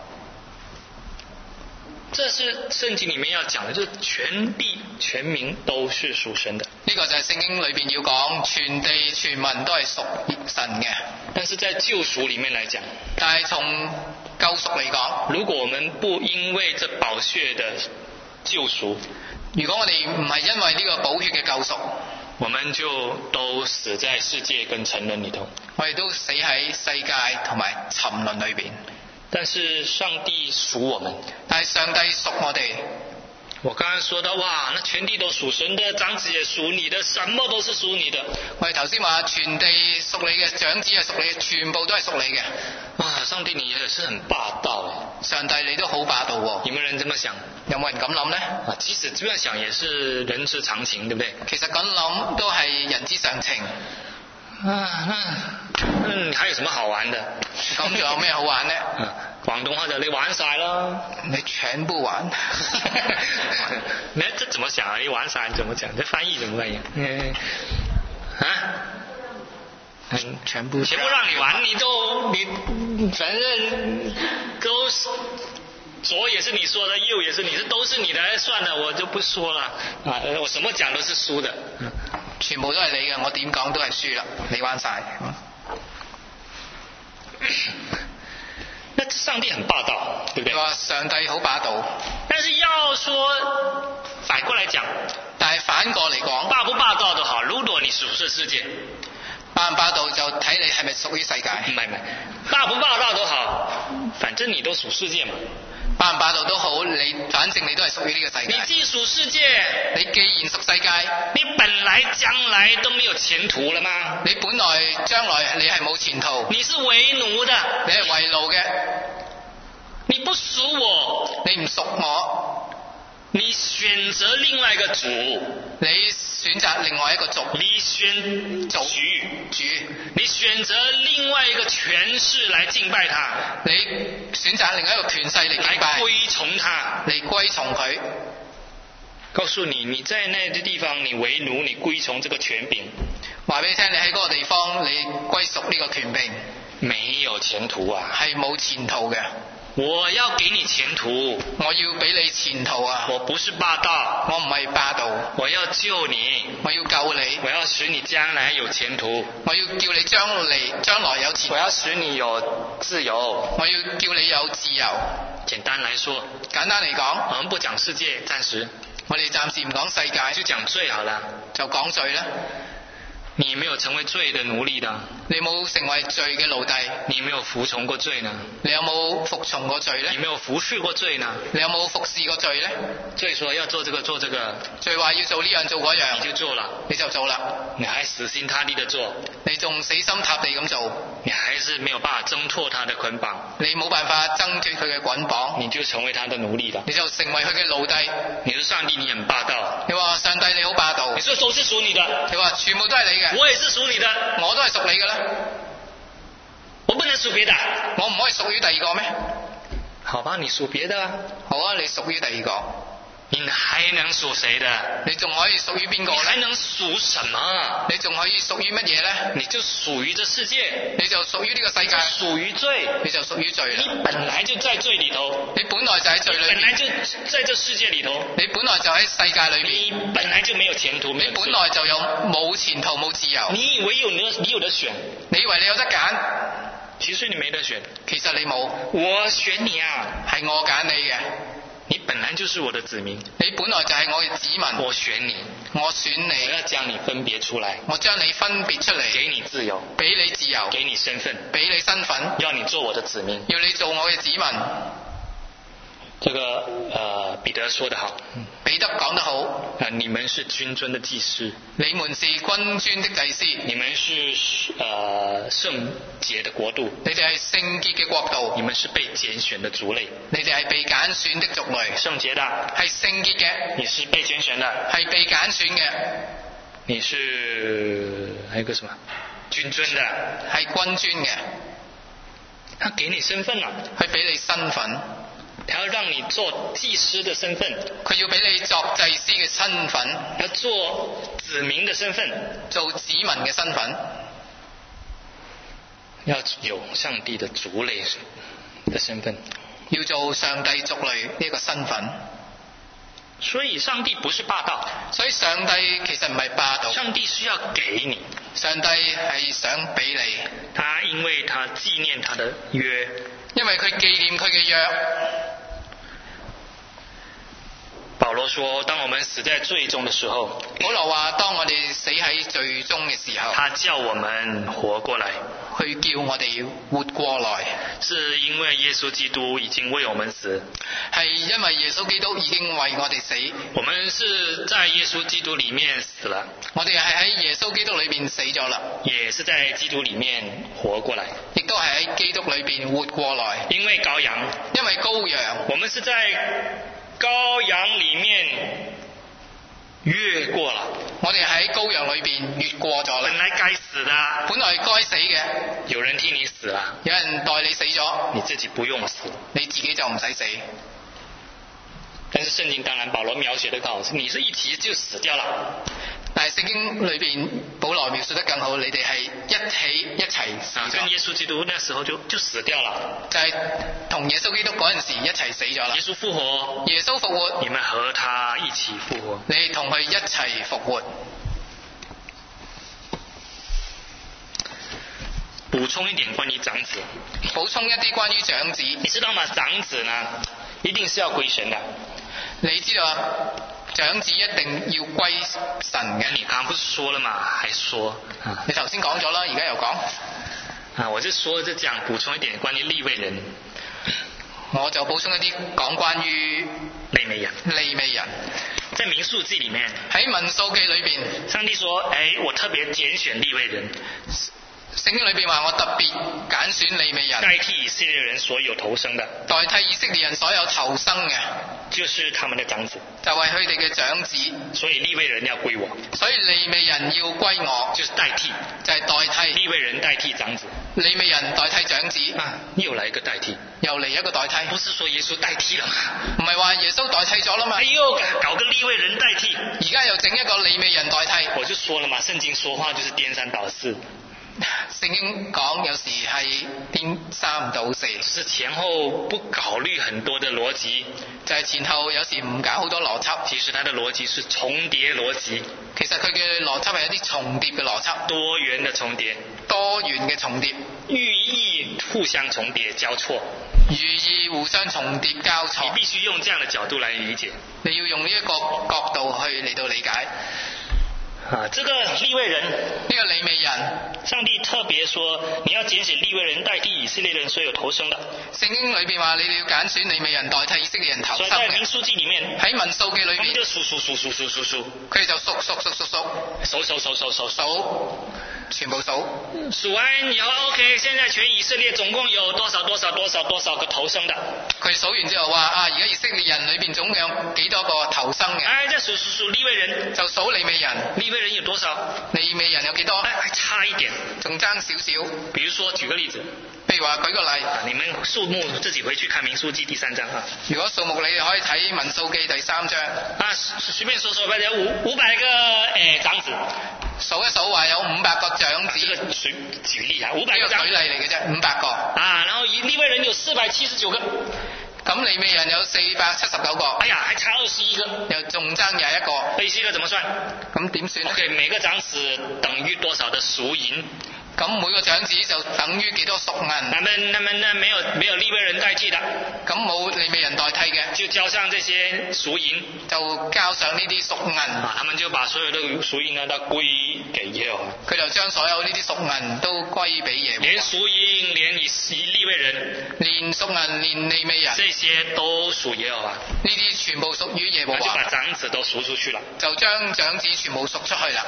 這是聖經裏面要講的，就是全地全民都是屬神的。 呢個就係聖經裏邊要講，全地全民都係屬神嘅。 但是在救贖裏面來講， 但係從救贖嚟講， 如果我們不因為這寶血的救贖， 如果我哋唔係因為呢個寶血嘅救贖， 我們就都死在世界跟沉淪裏頭， 我哋都死喺世界同埋沉淪裏邊。 但是上帝屬我們， 但係上帝屬我哋。 我剛才說到，哇，那全地都屬神的，長子也屬你的，什麼都是屬你的。 我哋頭先話全地屬你嘅，長子係屬你嘅，全部都係屬你嘅。 哇，上帝你也是很霸道。 上帝你都好霸道喎。 有冇人這麼想？ 有冇人咁諗呢？ 啊，即使這樣想也是人之常情，對不對？ 其實咁諗都係人之常情。 啊，那嗯，還有什麼好玩的？ 咁仲有咩好玩呢？ 啊，廣東話就你玩晒咯。 你全部玩。 你這怎麼想啊？你玩晒怎麼講？這翻譯怎麼翻譯？嗯，啊？ 嗯，全部。 全部讓你玩，你都你反正都是左也是你說的，右也是你，是都是你的，算了，我就不說了啊！我什麼講都是輸的。 全部都係你嘅，我點講都係輸啦，你玩晒。 那上帝很霸道，對不對？ 話上帝好霸道。 但是要說反過來講， 但係反過嚟講， 霸不霸道都好，如果你屬這世界， 霸唔霸道就睇你係咪屬於世界。 唔係唔係，霸不霸道都好，反正你都屬世界嘛。 霸唔霸道都好，你反正你都係屬於呢個世界。 你既屬世界， 你既然屬世界， 你本來將來都沒有前途了嗎？ 你本來將來你係冇前途。 你是為奴的， 你係為奴嘅， 你不屬我， 你唔屬我， 你選擇另外一個主， 你選擇另外一個族， 你選族主， 你選擇另外一個權勢來敬拜他， 你選擇另外一個權勢嚟敬拜， 來歸從他， 嚟歸從佢。 告訴你，你在那個地方，你為奴，你歸從這個權柄。 話俾你聽，你喺嗰個地方，你歸屬呢個權柄， 沒有前途啊， 係冇前途嘅。 我要給你前途， 我要俾你前途啊！ 我不是霸道， 我唔係霸道， 我要救你， 我要救你， 我要使你將來有前途， 我要叫你將嚟將來有前途， 我要使你有自由。 我要叫你有自由。 簡單來說， 簡單嚟講， 我們不講世界，暫時我哋暫時唔講世界， 就講罪好了， 就講罪啦。 你沒有成為罪的奴隸的， 你冇成為罪嘅奴隸， 你沒有服從過罪呢？ 你有冇服從過罪呢？ 你沒有服侍過罪呢？ 你有冇服侍過罪呢？ 罪說要做這個做這個， 罪話要做呢樣做嗰樣， 你就做了， 你就做啦。 你還死心塌地的做， 你仲死心塌地咁做， 你還是沒有辦法掙脫他的捆綁， 你冇辦法掙脫佢嘅捆綁， 你就成為他的奴隸了， 你就成為佢嘅奴隸。 你說上帝你很霸道， 你話上帝你好霸道， 你說都是屬你的， 你話全部都係你嘅， 我也是屬你的， 我都係屬你嘅啦， 我不能屬別的， 我唔可以屬於第二個咩？ 好吧，你屬別的啊， 好啊，你屬於第二個， 你還能屬誰的？ 你仲可以屬於邊個你還呢？ 能屬什麼？ 你仲可以屬於乜嘢呢？ 你就屬於這世界， 你就屬於呢個世界， 屬於罪， 你就屬於罪啦。 你本來就在罪裏頭， 你本來就喺罪裏本來面， 就在這世界裏頭， 你本來就喺世界裏你面， 本來就沒有前途，沒有你本來就有冇前途冇自由。 你以為有你你有得選， 你以為你有得揀， 其實你沒得選， 其實你冇， 我選你啊， 係我揀你嘅。 你本來就是我的子民， 你本來就係我嘅子民， 我選你， 我選我你， 要將你分別出來， 我將你分別出嚟， 給你自由， 俾你自由， 給你身份， 俾你身份， 要你做我的子民。 要你做我嘅子民。 這個呃彼得說得好， 彼得講得好， 啊，你們是君尊的祭司， 你們是君尊的祭司， 你們是呃聖潔的國度， 你哋係聖潔嘅國度， 你們是被揀選的族類， 你哋係被揀選的族類， 聖潔的， 係聖潔嘅， 你是被揀選的， 係被揀選嘅， 你是還有個什麼君尊的， 係君尊嘅， 他給你身份了， 佢俾你身份， 他要讓你做祭司的身份， 佢要俾你作祭司嘅身份， 要做子民的身份， 做子民嘅身份， 要有上帝的族類的身份， 要做上帝族類呢個身份。 所以上帝不是霸道， 所以上帝其實唔係霸道， 上帝是要給你， 上帝係想俾你， 他因為他紀念他的約， 因為佢紀念佢嘅約。 保羅說，當我們死在罪中的時候， 保羅話：當我哋死喺罪中嘅時候， 他叫我們活過來， 去叫我哋活過來， 是因為耶穌基督已經為我們死， 係因為耶穌基督已經為我哋死， 我們是在耶穌基督裡面死了， 我哋係喺耶穌基督裏邊死咗啦， 也是在基督裡面活過來， 亦都係喺基督裏邊活過來。 因為羔羊， 因為羔羊， 我們是在羔羊裡面越過了， 我哋喺羔羊裏邊越過咗啦。 本來該死的， 本來該死嘅， 有人替你死了， 有人代你死咗， 你自己不用死， 你自己就唔使死。 但是聖經當然保羅描寫得更好，你是一起就死掉了。 但係聖經裏邊保羅描述得更好，你哋係一起一齊死咗， 跟耶穌基督那時候就就死掉了， 就係同耶穌基督嗰陣時一齊死咗啦。 耶穌復活， 耶穌復活， 你們和他一起復活， 你同佢一齊復活。 補充一點關於長子， 補充一啲關於長子， 你知道嗎？長子呢，一定是要歸神的。 你知道啊？長子一定要歸神嘅。 你剛剛不是說了嘛？還說啊？ 你頭先講咗啦，而家又講。 啊，我就說就講補充一點關於利未人。 我就補充一啲講關於利未人。 利未人。 在民數記裡面， 喺民數記裏邊， 上帝說：哎，我特別揀選利未人。 聖經裏邊話我特別揀選利未人， 代替以色列人所有頭生的， 代替以色列人所有頭生嘅， 就是他們的長子， 就係佢哋嘅長子。 所以利未人要歸我， 所以利未人要歸我， 就是代替， 就係代替利未人代替長子， 利未人代替長子。 啊，又來一個代替， 又嚟一個代替， 不是說耶穌代替了嗎？ 唔係話耶穌代替咗啦嘛？ 哎呦，搞個利未人代替， 而家又整一個利未人代替。 我就說了嘛，聖經說話就是顛三倒四。 聖經講有時係顛三唔到四， 是前後不考慮很多的邏輯， 就係前後有時唔搞好多邏輯。 其實它的邏輯是重疊邏輯， 其實佢嘅邏輯係一啲重疊嘅邏輯， 多元的重疊， 多元嘅重疊， 寓意互相重疊交錯， 寓意互相重疊交錯。 你必須用這樣的角度來理解， 你要用呢一個角度去嚟到理解。 啊，這個利未人， 呢個利未人， 上帝特別說，你要揀選利未人代替以色列人所有頭生的。 聖經裏邊話你哋要揀選利未人代替以色列人頭生嘅。 所以在民數記裡面， 喺民數記裏邊， 就數數數數數數數， 佢哋就數數數數數， 數數數數數數，全部數。 數完以後 ，OK， 現在全以色列總共有多少多少多少多少個頭生的？ 佢數完之後話啊，而家以色列人裏邊總共有幾多個頭生嘅？ 哎，再數數數利未人， 就數利未人。 利未人有多少？ 利未人有幾多？ 哎，還差一點， 仲爭少少。 比如說，舉個例子， 譬如話舉個例， 啊，你們數目自己回去看民數記第三章啊。 如果數目你哋可以睇民數記第三章。 啊，隨便數數，或者五五百個誒長子。 數一數話有五百個長子。 呢、啊這個舉舉例啊，五百個長子。 舉例嚟嘅啫，五百個。 啊，然後利未人有四百七十九個。 咁利未人有四百七十九個。 哎呀，還差二十一個。 又仲爭廿一個。 二十一個怎麼算？ 咁點算 ？OK， 每個長子等於多少的贖銀？ 咁每個長子就等於幾多贖銀？ 那麼那麼那沒有沒有利未人代替的， 咁冇利未人代替嘅， 就交上這些贖銀， 就交上呢啲贖銀。 啊，他們就把所有的贖銀呢都歸給耶和華。 佢就將所有呢啲贖銀都歸俾耶和華。 連贖銀，連以利未人， 連贖銀，連利未人， 這些都屬耶和華。 呢啲全部屬於耶和華。 就把長子都贖出去了， 就將長子全部贖出去啦。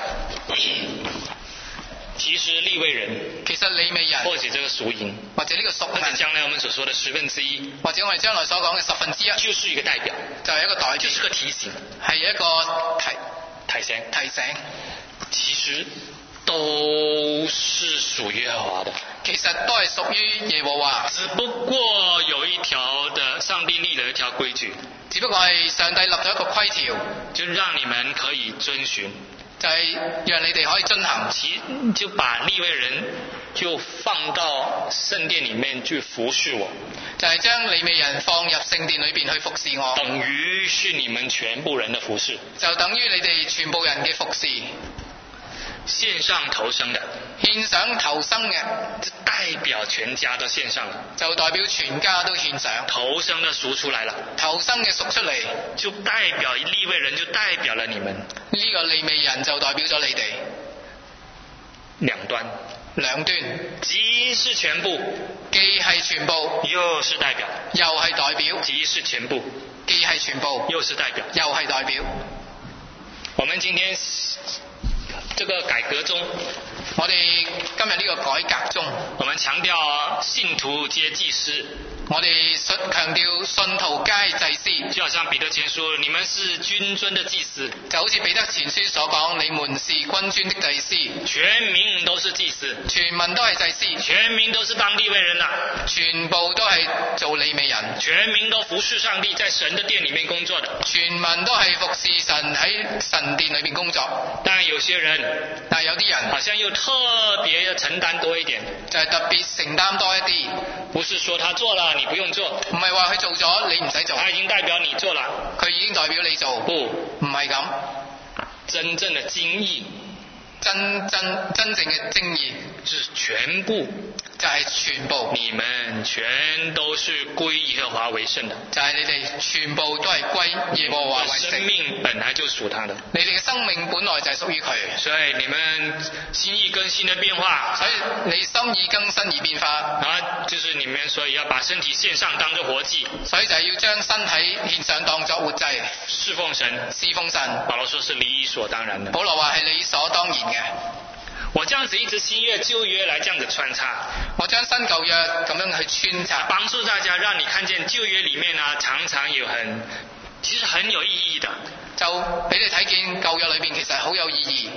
其實利未人， 其實利未人， 或者這個贖銀， 或者呢個贖銀， 或者將來我們所說的十分之一， 或者我哋將來所講嘅十分之一， 就是一個代表， 就係一個代表， 就是個提醒， 係一個提提醒， 提醒。 其實都是屬耶和華的， 其實都係屬於耶和華， 只不過有一條的上帝立了一條規矩， 只不過係上帝立咗一個規條， 就讓你們可以遵循。 就係讓你哋可以遵行， 其就把利未人就放到聖殿裡面去服侍我， 就係將利未人放入聖殿裏邊去服侍我， 等於是你們全部人的服侍， 就等於你哋全部人嘅服侍。 獻上頭生的， 獻上頭生嘅， 就代表全家都獻上了， 就代表全家都獻上。 頭生的贖出來了， 頭生嘅贖出嚟， 就代表利未人，就代表了你們。 呢個利未人就代表咗你哋。 兩端， 兩端， 既是全部， 既係全部， 又是代表， 又係代表， 既是全部， 既係全部， 又是代表， 又係代表。 我們今天這個改革中， 我哋今日呢個改革中， 我們強調信徒皆祭司， 我哋強調信徒皆祭司， 就好像彼得前書，你們是君尊的祭司， 就好似彼得前書所講，你們是君尊的祭司， 全民都是祭司， 全民都係祭司， 全民都是當利未人啦， 全部都係做利未人， 全民都服侍上帝，在神的殿裡面工作的， 全民都係服侍神喺神殿裏邊工作。 但有些人， 但係有啲人好像又特別要承擔多一點， 就係特別承擔多一啲， 不是說他做了你不用做， 唔係話佢做咗你唔使做， 他已經代表你做了， 佢已經代表你做， 不， 唔係咁， 真正的精義， 真真真正嘅精義， 是全部， 就係全部， 你們全都是歸耶和華為聖的， 就係你哋全部都係歸耶和華為聖。 生命本來就屬他的， 你哋嘅生命本來就係屬於佢， 所以你們心意更新的變化， 所以你心意更新而變化， 啊，就是你們所以要把身體獻上當作活祭， 所以就係要將身體獻上當作活祭， 侍奉神， 侍奉神。 保羅說是理所當然的， 保羅話係理所當然嘅。 我這樣子一直新約舊約來這樣子穿插， 我將新舊約咁樣去穿插， 幫助大家讓你看見舊約裡面啊，常常有很其實很有意義的， 就俾你睇見舊約裏邊其實好有意義。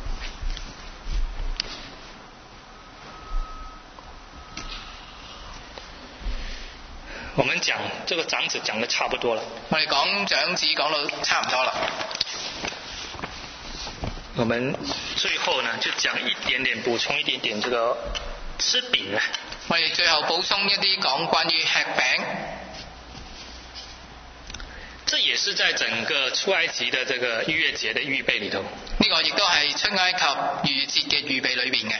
我們講這個長子講得差不多了， 我哋講長子講到差唔多啦。 我們最後呢就講一點點，補充一點點這個吃餅啊。 我哋最後補充一啲講關於吃餅。 這也是在整個出埃及的這個逾越節的預備裏頭。 呢個亦都係出埃及逾越節嘅預備裏邊嘅。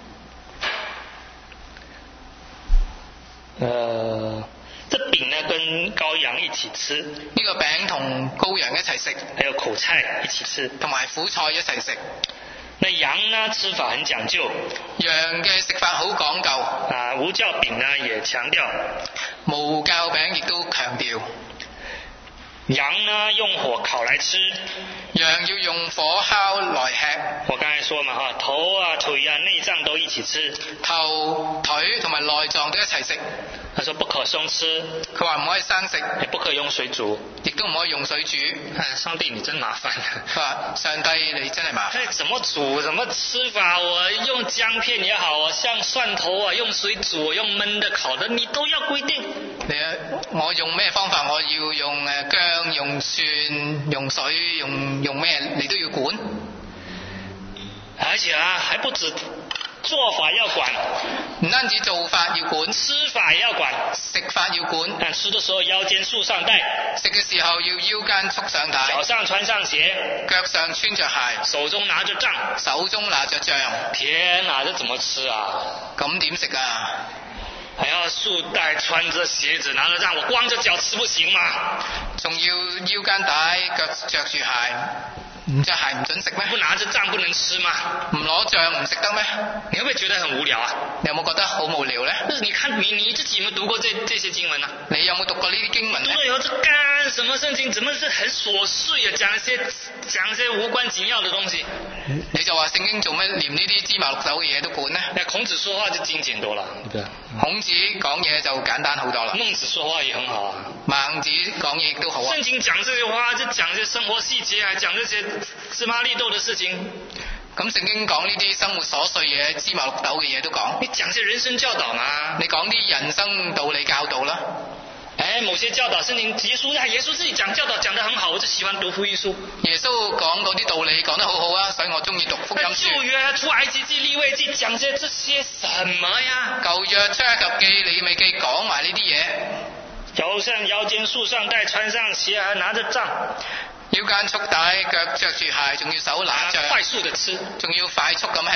呃，這餅呢跟羔羊一起吃。 呢個餅同羔羊一齊食， 還有苦菜一起吃， 同埋苦菜一齊食。 那羊呢吃法很講究， 羊嘅食法好講究。 啊，無酵餅呢也強調， 無酵餅亦都強調。 羊呢用火烤來吃， 羊要用火烤來吃。 我剛才說嘛哈，頭啊腿啊內臟都一起吃， 頭腿同埋內臟都一齊食。 他說不可生吃， 佢話唔可以生食， 也不可以用水煮， 亦都唔可以用水煮。 上帝你真麻煩。 佢話上帝你真係麻煩。 怎麼煮怎麼吃法，我用薑片也好，像蒜頭啊用水煮，用燜的烤的，你都要規定。 你我用咩方法？我要用誒薑、用蒜、用水、用用咩？你都要管。 而且啊，還不止做法要管， 唔單止做法要管， 吃法也要管， 食法要管。 但吃的時候腰間束上帶， 食嘅時候要腰間束上帶， 腳上穿上鞋， 腳上穿着鞋， 手中拿着杖， 手中拿着杖。 天哪，這怎麼吃啊？ 咁點食啊？ 還要束帶，穿着鞋子，拿着杖，我光着腳吃不行嗎？ 仲要腰間帶，腳着住鞋，唔着鞋唔准食咩？ 不拿着杖不能吃嗎？ 唔攞杖唔食得咩？ 你會不會覺得很無聊啊？ 你有冇覺得好無聊呢？ 就是你看你你自己有冇讀過這這些經文啊？ 你有冇讀過呢啲經文呢？ 讀了以後，這幹什麼聖經？怎麼是很瑣碎啊？講一些講一些無關緊要的東西。 你就話聖經做咩連呢啲芝麻綠豆嘅嘢都管呢？ 那孔子說話就精簡多了，對。 孔子講嘢就簡單好多啦。 孟子說話也很好啊。 孟子講嘢亦都好啊。 聖經講這些話就講這些生活細節，還講這些芝麻綠豆的事情。 咁聖經講呢啲生活瑣碎嘢、芝麻綠豆嘅嘢都講。 你講些人生教導嘛？ 你講啲人生道理教導啦。 哎，某些教導聖經，耶穌啊，耶穌自己講教導講得很好，我就喜歡讀福音書。 耶穌講嗰啲道理講得好好啊，所以我中意讀福音書。 舊約出埃及記、利未記講些這些什麼呀？ 舊約出埃及記、利未記講埋呢啲嘢。 腳上腰間束上帶，穿上鞋，還拿着杖。 腰間束帶，腳着住鞋，仲要手拿杖。 快速地吃， 仲要快速咁吃。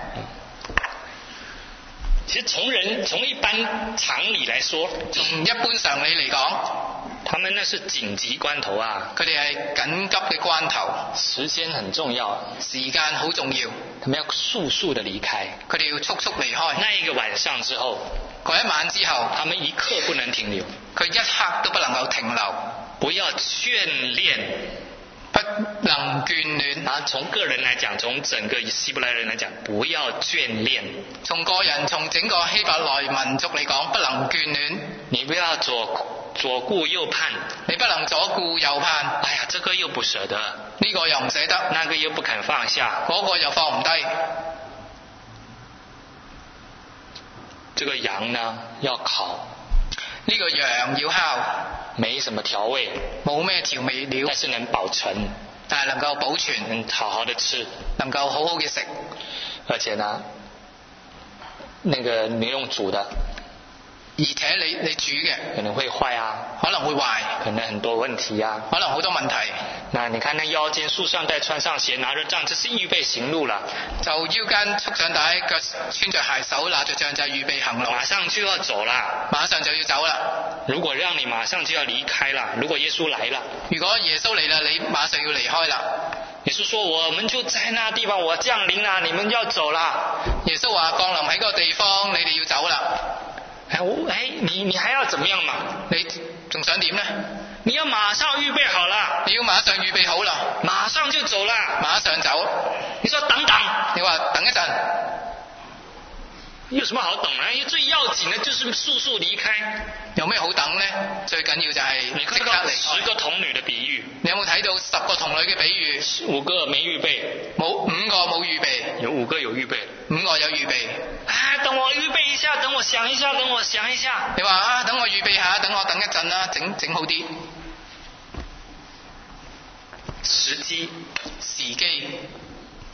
其實從人從一般常理來說， 從一般常理嚟講， 他們那是緊急關頭啊！ 佢哋係緊急嘅關頭， 時間很重要， 時間好重要， 他們要速速地離開， 佢哋要速速離開。 那一個晚上之後， 嗰一晚之後， 他們一刻不能停留， 佢一刻都不能夠停留， 不要眷戀。 不能眷戀。 啊，從個人來講，從整個希伯來人來講，不要眷戀。 從個人，從整個希伯來民族嚟講，不能眷戀。 你不要左左顧右盼， 你不能左顧右盼。 哎呀，這個又不捨得， 呢個又唔捨得， 那個又不肯放下， 嗰個又放唔低。 這個羊呢要烤， 呢個羊要烤， 沒什麼調味， 冇咩調味料， 但是能保存， 但係能夠保存， 能好好的吃， 能夠好好嘅食， 而且呢，那個你用煮的， 而且你你煮嘅可能會壞啊， 可能會壞， 可能很多問題啊， 可能好多問題。 那你看那腰間束上帶，穿上鞋，拿着杖，這是預備行路了。 就腰間束上帶，腳穿着鞋，手拿着杖，就係預備行路。 馬上就要走啦， 馬上就要走啦。 如果讓你馬上就要離開了，如果耶穌來了， 如果耶穌嚟啦，你馬上要離開啦。 耶穌說：我們就在那地方，我降臨啦，你們要走啦。 耶穌話降臨喺嗰個地方，你哋要走啦。 哎，我哎，你你還要怎麼樣嘛？ 你仲想點呢？ 你要馬上預備好了， 你要馬上預備好啦， 馬上就走啦， 馬上走。 你說等等， 你話等一陣， 有什麼好等呢？因為最要緊的就是速速離開。 有咩好等呢？最緊要就係即刻離開。 十個童女的比喻， 你有冇睇到十個童女嘅比喻？ 五個沒預備， 冇五個冇預備， 有五個有預備， 五個有預備。 啊，等我預備一下，等我想一下，等我想一下。 你話啊，等我預備下，等我等一陣啦，整整好啲。 時機， 時機。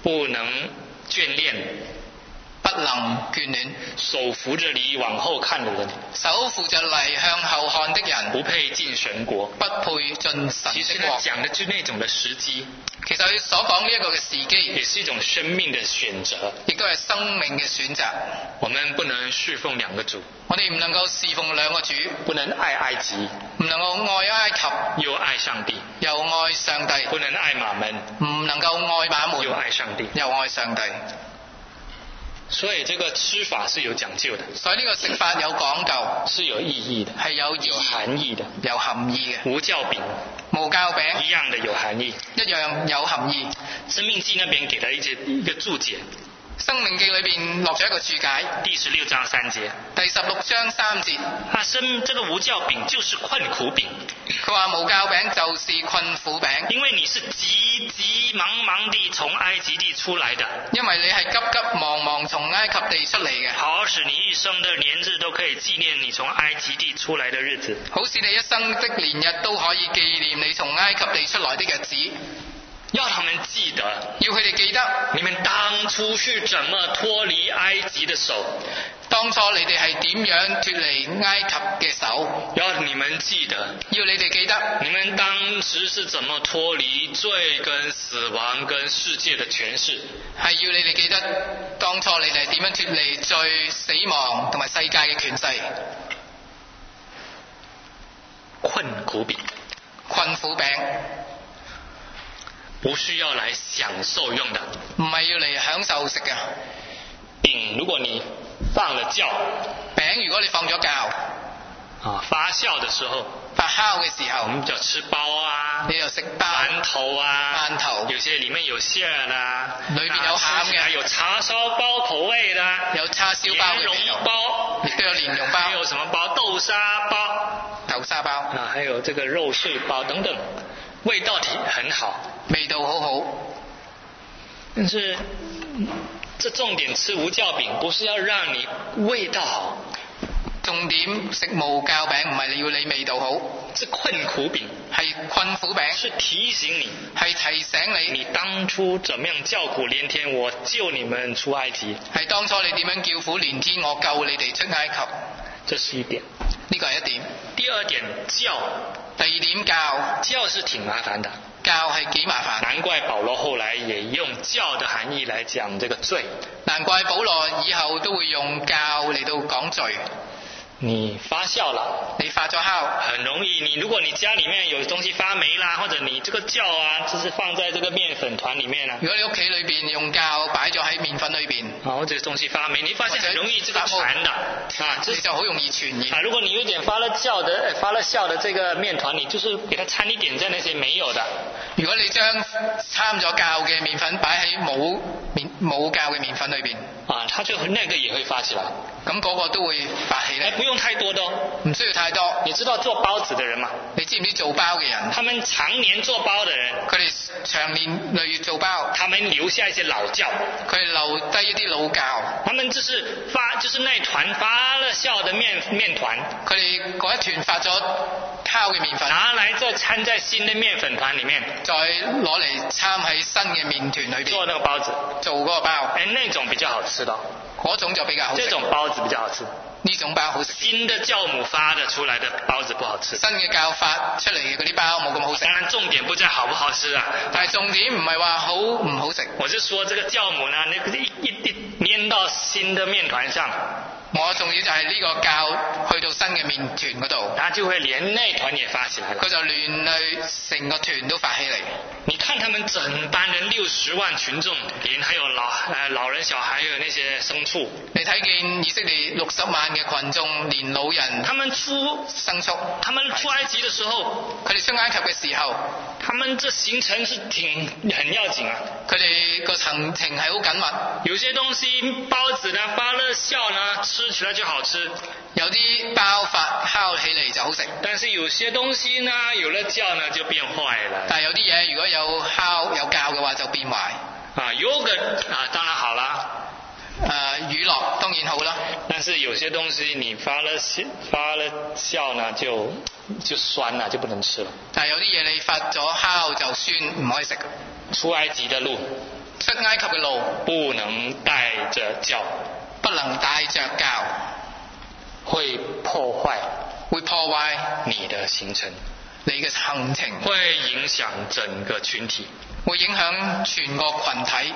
不能眷戀， 不能眷戀， 手扶着犁往後看的人， 手扶着犁向後看的人， 不配進神國。 不配進神其實的國。 呢講的就那種的時機， 其實佢所講呢一個嘅時也機， 是一種生命的選擇。 亦都係生命嘅選擇。 我們不能侍奉兩個主， 我哋唔能夠侍奉兩個主， 不能愛埃及唔能夠愛埃及， 又愛上帝， 又愛上帝； 不能愛馬門唔能夠愛馬又門， 愛上帝。 又愛上帝。 所以這個吃法是有講究的， 所以呢個食法有講究， 是有意義的， 係有意有義、 含義的。 有含義嘅。 無酵餅無酵餅一樣的有含義。 一樣有含義。 生命記那邊給了一些一個注解， 生命記裏邊落咗一個注解， 第十六章三節。 第十六章三節， 啊，生這個無酵餅就是困苦餅， 佢話無酵餅就是困苦餅， 因為你是急急忙忙地從埃及地出來的， 因為你係急急忙忙從埃及地出嚟嘅， 好使你一生的年日都可以紀念你從埃及地出來的日子。 好使你一生的年日都可以紀念你從埃及地出來的日子。 要他們記得， 要佢哋記得， 你們當初是怎麼脫離埃及的手， 當初你哋係點樣脫離埃及嘅手。 要你們記得， 要你哋記得， 你們當時是怎麼脫離罪跟死亡跟世界的權勢。 係要你哋記得，當初你哋係點樣脫離罪、死亡同埋世界嘅權勢。 困苦餅， 困苦餅不是要來享受用的。 唔係要嚟享受食嘅。 餅如果你放了酵， 餅如果你放咗酵， 啊，發酵的時候， 發酵嘅時候， 我們就吃包啊， 你就食包、 饅頭啊， 饅頭， 有些裡面有餡啦， 裏邊有餡嘅， 有叉燒包口味的， 有叉燒包嘅蓮蓉味道， 包， 亦都有蓮蓉包， 還有什麼包？豆沙包， 豆沙包， 啊，還有這個肉碎包等等，味道挺很好， 味道好好。 但是這重點吃無酵餅，不是要讓你味道好， 重點食無酵餅唔係要你味道好， 是困苦餅， 係困苦餅， 是提醒你， 係提醒你， 你當初怎麼樣叫苦連天，我救你們出埃及， 係當初你點樣叫苦連天，我救你哋出埃及。 這是一點。 呢個係一點。 第二點酵， 第二點酵， 酵是挺麻煩的， 酵係幾麻煩。 難怪保羅後來也用酵的含義來講這個罪。 難怪保羅以後都會用酵嚟到講罪。 你發酵了， 你發咗酵， 很容易。你如果你家裡面有東西發霉啦，或者你這個酵啊，就是放在這個麵粉團裡面啊。 如果你屋企裏邊用酵擺咗喺麵粉裏邊， 啊，或者東西發霉，你發現很容易這個傳的啊， 你就好容易傳染。 啊，如果你有點發了酵的、發了酵的這個麵團，你就是給它摻一點在那些沒有的。 如果你將摻咗酵嘅麵粉擺喺冇麵冇酵嘅麵粉裏邊， 啊，它就那個也會發起來。 咁嗰個都會發起嚟。 不用太多的哦， 唔需要太多。 你知道做包子的人嗎？ 你知唔知做包嘅人？ 他們常年做包的人， 佢哋長年累月做包， 他們留下一些老酵， 佢哋留低一啲老酵。 他們就是發，就是那團發了酵的麵麵團， 佢哋嗰一團發咗酵嘅麵粉， 拿來再摻在新的麵粉團裡面， 再攞嚟摻喺新嘅麵團裏邊做那個包子， 做嗰個包。 哎，那種比較好吃的， 嗰種就比較好食。 這種包子比較好吃。 呢種包好食。 新的酵母發的出來的包子不好吃。 新嘅酵發出嚟嘅嗰啲包冇咁好食。 當然重點不在好不好吃啊， 但係重點唔係話好唔好食。 我是說這個酵母呢，那個一一一粘到新的麵團上。 我重要就係呢個酵去到新嘅麵團嗰度， 它就會連那團也發起來了。 佢就連累成個團都發起嚟。 你看他們整班人六十萬群眾，連還有老呃老人小孩，還有那些牲畜。 你睇見以色列六十萬嘅群眾，連老人、 他們出牲畜， 他們出埃及的時候， 佢哋出埃及嘅時候， 他們這行程是挺很要緊啊。 佢哋個行程係好緊密。有些東西包子呢發了酵呢，吃起來就好吃。 有啲包發酵起嚟就好食。 但是有些東西呢，有了酵呢就變壞了。 但係有啲嘢如果有酵有酵嘅話就變壞。 啊 ，yogurt 啊當然好啦。 誒、呃，乳酪當然好啦。 但是有些東西你發了發了酵呢就就酸啦，就不能吃了。 但係有啲嘢你發咗酵就酸，唔可以食。 出埃及的路。 出埃及嘅路不能帶着腳， 不能帶着教， 會破壞會破壞你的行程， 你嘅行程， 會影響整個群體， 會影響全個群體。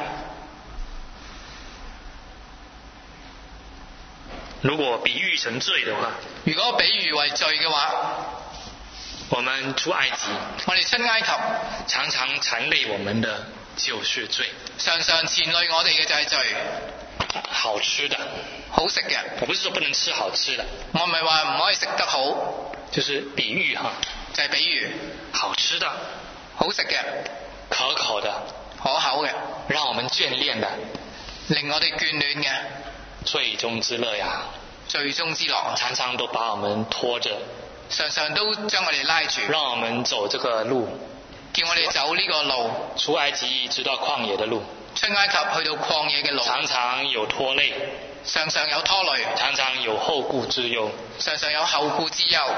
如果比喻成罪的話， 如果比喻為罪嘅話， 我們出埃及， 我哋出埃及常常纏累我們的就是罪， 常常纏累我哋嘅就係罪。 好吃的， 好食嘅， 我不是說不能吃好吃的， 我唔係話唔可以食得好， 就是比喻哈， 就係比喻好吃的， 好食嘅， 可口的， 可口嘅， 讓我們眷戀的， 令我哋眷戀嘅， 罪中之樂呀， 罪中之樂， 常常都把我們拖着， 常常都將我哋拉住， 讓我們走這個路， 叫我哋走呢個路， 出埃及直到曠野的路， 出埃及去到曠野嘅路， 常常有拖累， 常常有拖累， 常常有後顧之憂， 常常有後顧之憂。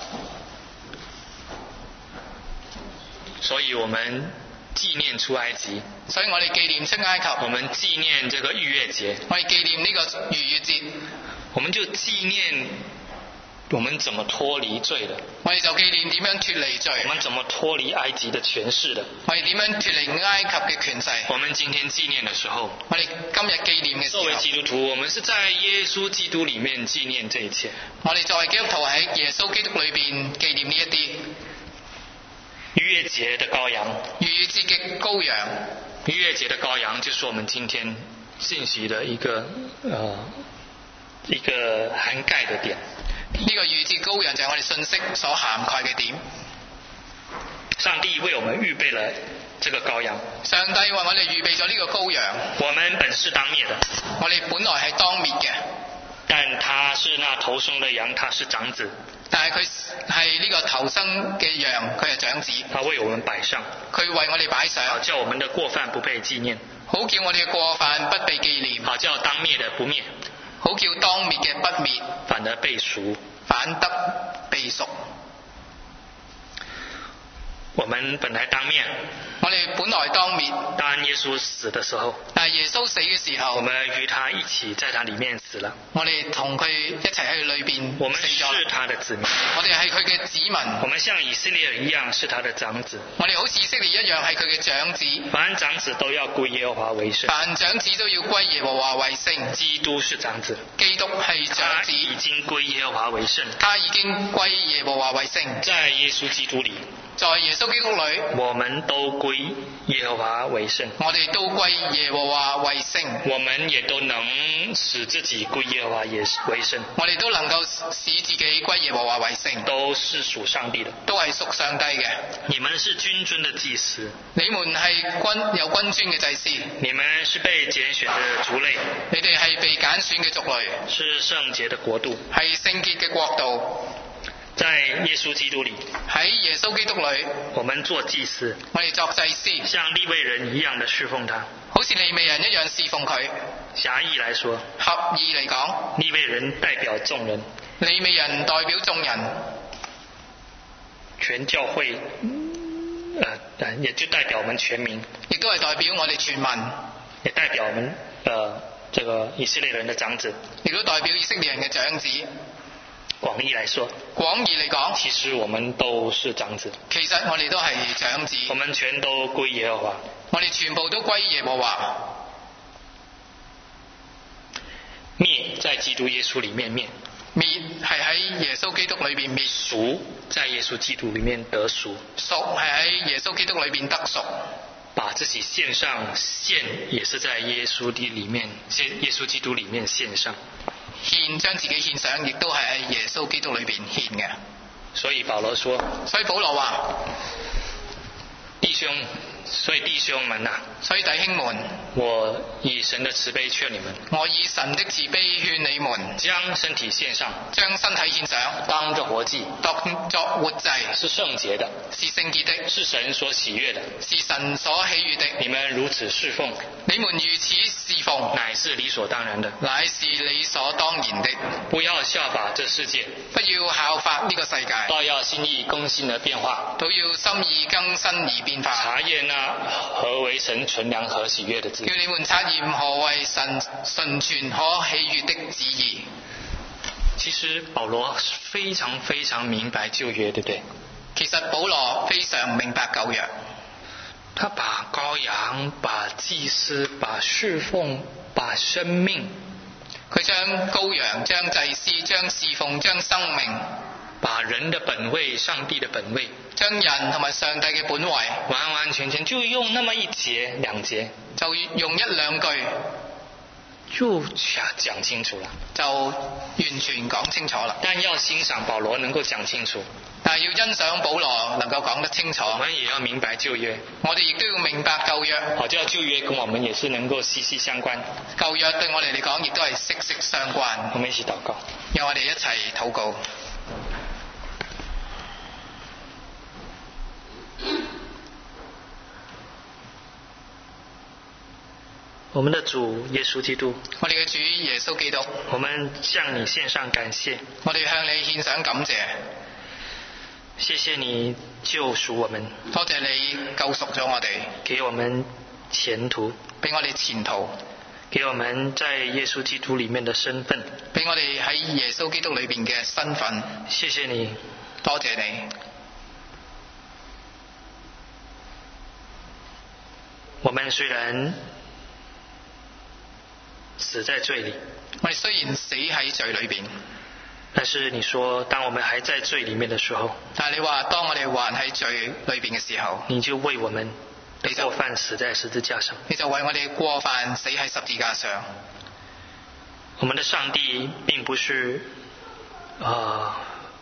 所以我們紀念出埃及， 所以我哋紀念出埃及， 我們紀念這個逾越節， 我哋紀念呢個逾越節， 我們就紀念我們怎麼脫離罪的， 我哋就紀念點樣脫離罪， 我們怎麼脫離埃及的權勢的， 我哋點樣脫離埃及嘅權勢。 我們今天紀念的時候， 我哋今日紀念嘅時候， 作為基督徒，我們是在耶穌基督裏面紀念這一切。 我哋作為基督徒喺耶穌基督裏邊紀念呢一啲。 逾越節的羔羊， 逾越節嘅羔羊， 逾越節的羔羊就是我們今天信息的一個呃一個涵蓋的點。 呢個逾越節羔羊就係我哋信息所涵蓋嘅點。 上帝為我們預備了這個羔羊， 上帝為我哋預備咗呢個羔羊。 我們本是當滅的， 我哋本來係當滅嘅， 但他是那頭生的羊，他是長子。 但係佢係呢個頭生嘅羊，佢係長子。 他為我們擺上， 佢為我哋擺上， 好叫我們的過犯不被紀念， 好叫我哋嘅過犯不被紀念， 好叫當滅的不滅， 好叫當滅嘅不滅， 反而被贖， 反得被贖。 我們本來當滅， 我哋本來當滅， 當耶穌死的時候， 但係耶穌死嘅時候， 我們與他一起在他裏面死了， 我哋同佢一齊喺裏邊我們死咗。 是他的子民， 我哋係佢嘅子民， 我們像以色列一樣是他的長子， 我哋好似以色列一樣係佢嘅長子。 凡長子都要歸耶和華為聖， 凡長子都要歸耶和華為聖。 基督是長子， 基督係長他子， 已經歸耶和華為聖， 他已經歸耶和華為聖。 在耶穌基督裏， 在耶穌基督裏， 我們都歸耶和華為聖， 我哋都歸耶和華為聖。 我們也都能使自己歸耶和華也為聖， 我哋都能夠使自己歸耶和華為聖， 都是屬上帝的， 都係屬上帝嘅。 你們是君尊的祭司， 你們係君有君尊嘅祭司， 你們是被揀選的族類， 你哋係被揀選嘅族類， 是聖潔的國度， 係聖潔嘅國度。 在耶穌基督裏， 喺耶穌基督裏， 我們做祭司， 我哋作祭司， 像利未人一樣的侍奉他。 好似利未人一樣侍奉佢。 狹義來說， 合意嚟講， 利未人代表眾人， 利未人代表眾人， 全教會，呃，也就代表我們全民， 亦都係代表我哋全民， 也代表我們呃這個以色列人的長子。 亦都代表以色列人嘅長子。 廣義來說， 廣義嚟講， 其實我們都是長子， 其實我哋都係長子， 我們全都歸耶和華， 我哋全部都歸耶和華。 滅在基督耶穌裏面滅， 滅係喺耶穌基督裏邊滅， 贖在耶穌基督裏面得贖， 贖係喺耶穌基督裏邊得贖。 把自己獻上，獻也是在耶穌的裏面，耶穌基督裏面獻上。 獻將自己獻上，亦都係喺耶穌基督裏邊獻嘅。 所以保羅說， 所以保羅話， 弟兄，所以弟兄們啊， 所以弟兄們， 我以神的慈悲勸你們， 我以神的慈悲勸你們， 將身體獻上， 將身體獻上， 當作活祭， 當作活祭， 是聖潔的， 是聖潔的， 是神所喜悅的， 是神所喜悅的。 你們如此侍奉， 你們如此侍侍奉乃是理所當然的。 乃是理所當然的。 不要效法這世界， 不要效法呢個世界， 倒要心意更新而變化， 都要心意更新而變化。 查驗那何為神純良和喜悅的旨意。 叫你們察驗何為神純全可喜悅的旨意。 其實保羅非常非常明白舊約，對不對？ 其實保羅非常明白舊約， 他把羔羊、把祭司、把侍奉、把生命， 佢將羔羊、將祭司、將侍奉、將生命， 把人的本位、上帝的本位， 將人同埋上帝嘅本位， 完完全全就用那麼一節兩節， 就用一兩句就講清楚了， 就完全講清楚啦。 但要欣賞保羅能夠講清楚， 但係要欣賞保羅能夠講得清楚， 我們也要明白舊約， 我哋亦都要明白舊約。 好叫舊約跟我們也是能夠息息相關。 舊約對我哋嚟講亦都係息息相關。 我們一起禱告， 讓我哋一齊禱告。 我們的主耶穌基督， 我哋嘅主耶穌基督， 我們向你獻上感謝， 我哋向你獻上感謝。 謝謝你救贖我們， 多謝你救贖咗我哋， 給我們前途， 俾我哋前途， 給我們在耶穌基督裏面的身份， 俾我哋喺耶穌基督裏邊嘅身份。 謝謝你， 多謝你。 我們雖然死在罪裏， 我哋雖然死喺罪裏邊， 但是你說當我們還在罪裏面的時候， 但係你話當我哋還喺罪裏邊嘅時候， 你就為我們的過犯死在十字架上， 你就為我哋過犯死喺十字架上。 我們的上帝並不是啊、呃、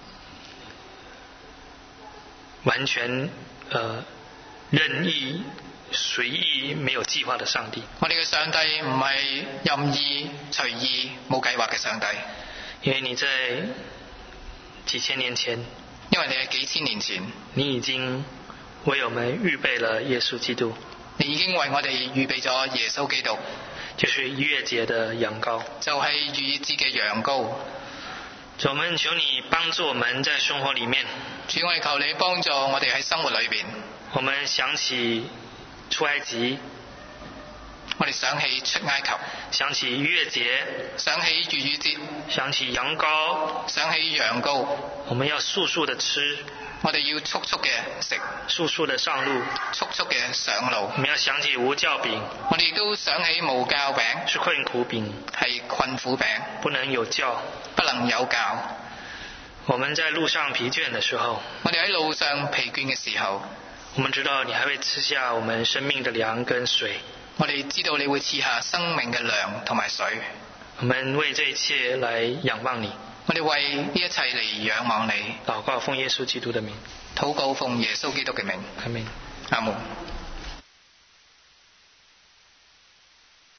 完全呃任意隨意沒有計劃的上帝， 我哋嘅上帝唔係任意隨意冇計劃嘅上帝， 因為你在幾千年前， 因為你喺幾千年前， 你已經為我們預備了耶穌基督， 你已經為我哋預備咗耶穌基督， 就是逾越節的羊羔， 就係逾越節嘅羊羔。 主，我們求你幫助我們在生活裏面， 主，我哋求你幫助我哋喺生活裏邊， 我們想起出埃及， 我哋想起出埃及， 想起逾越節， 想起逾越節， 想起羊羔， 想起羊羔， 我們要速速的吃， 我哋要速速嘅食， 速速的上路， 速速嘅上路。 我們要想起無酵餅， 我哋亦都想起無酵餅， 是困苦餅， 係困苦餅， 不能有酵， 不能有酵。 我們在路上疲倦的時候， 我哋喺路上疲倦嘅時候， 我們知道你還會賜下我們生命的糧跟水， 我哋知道你會賜下生命嘅糧同埋水。 我們為這一切來仰望你， 我哋為呢一切嚟仰望你。 禱告奉耶穌基督的名， 禱告奉耶穌基督嘅名。 阿門。 阿門。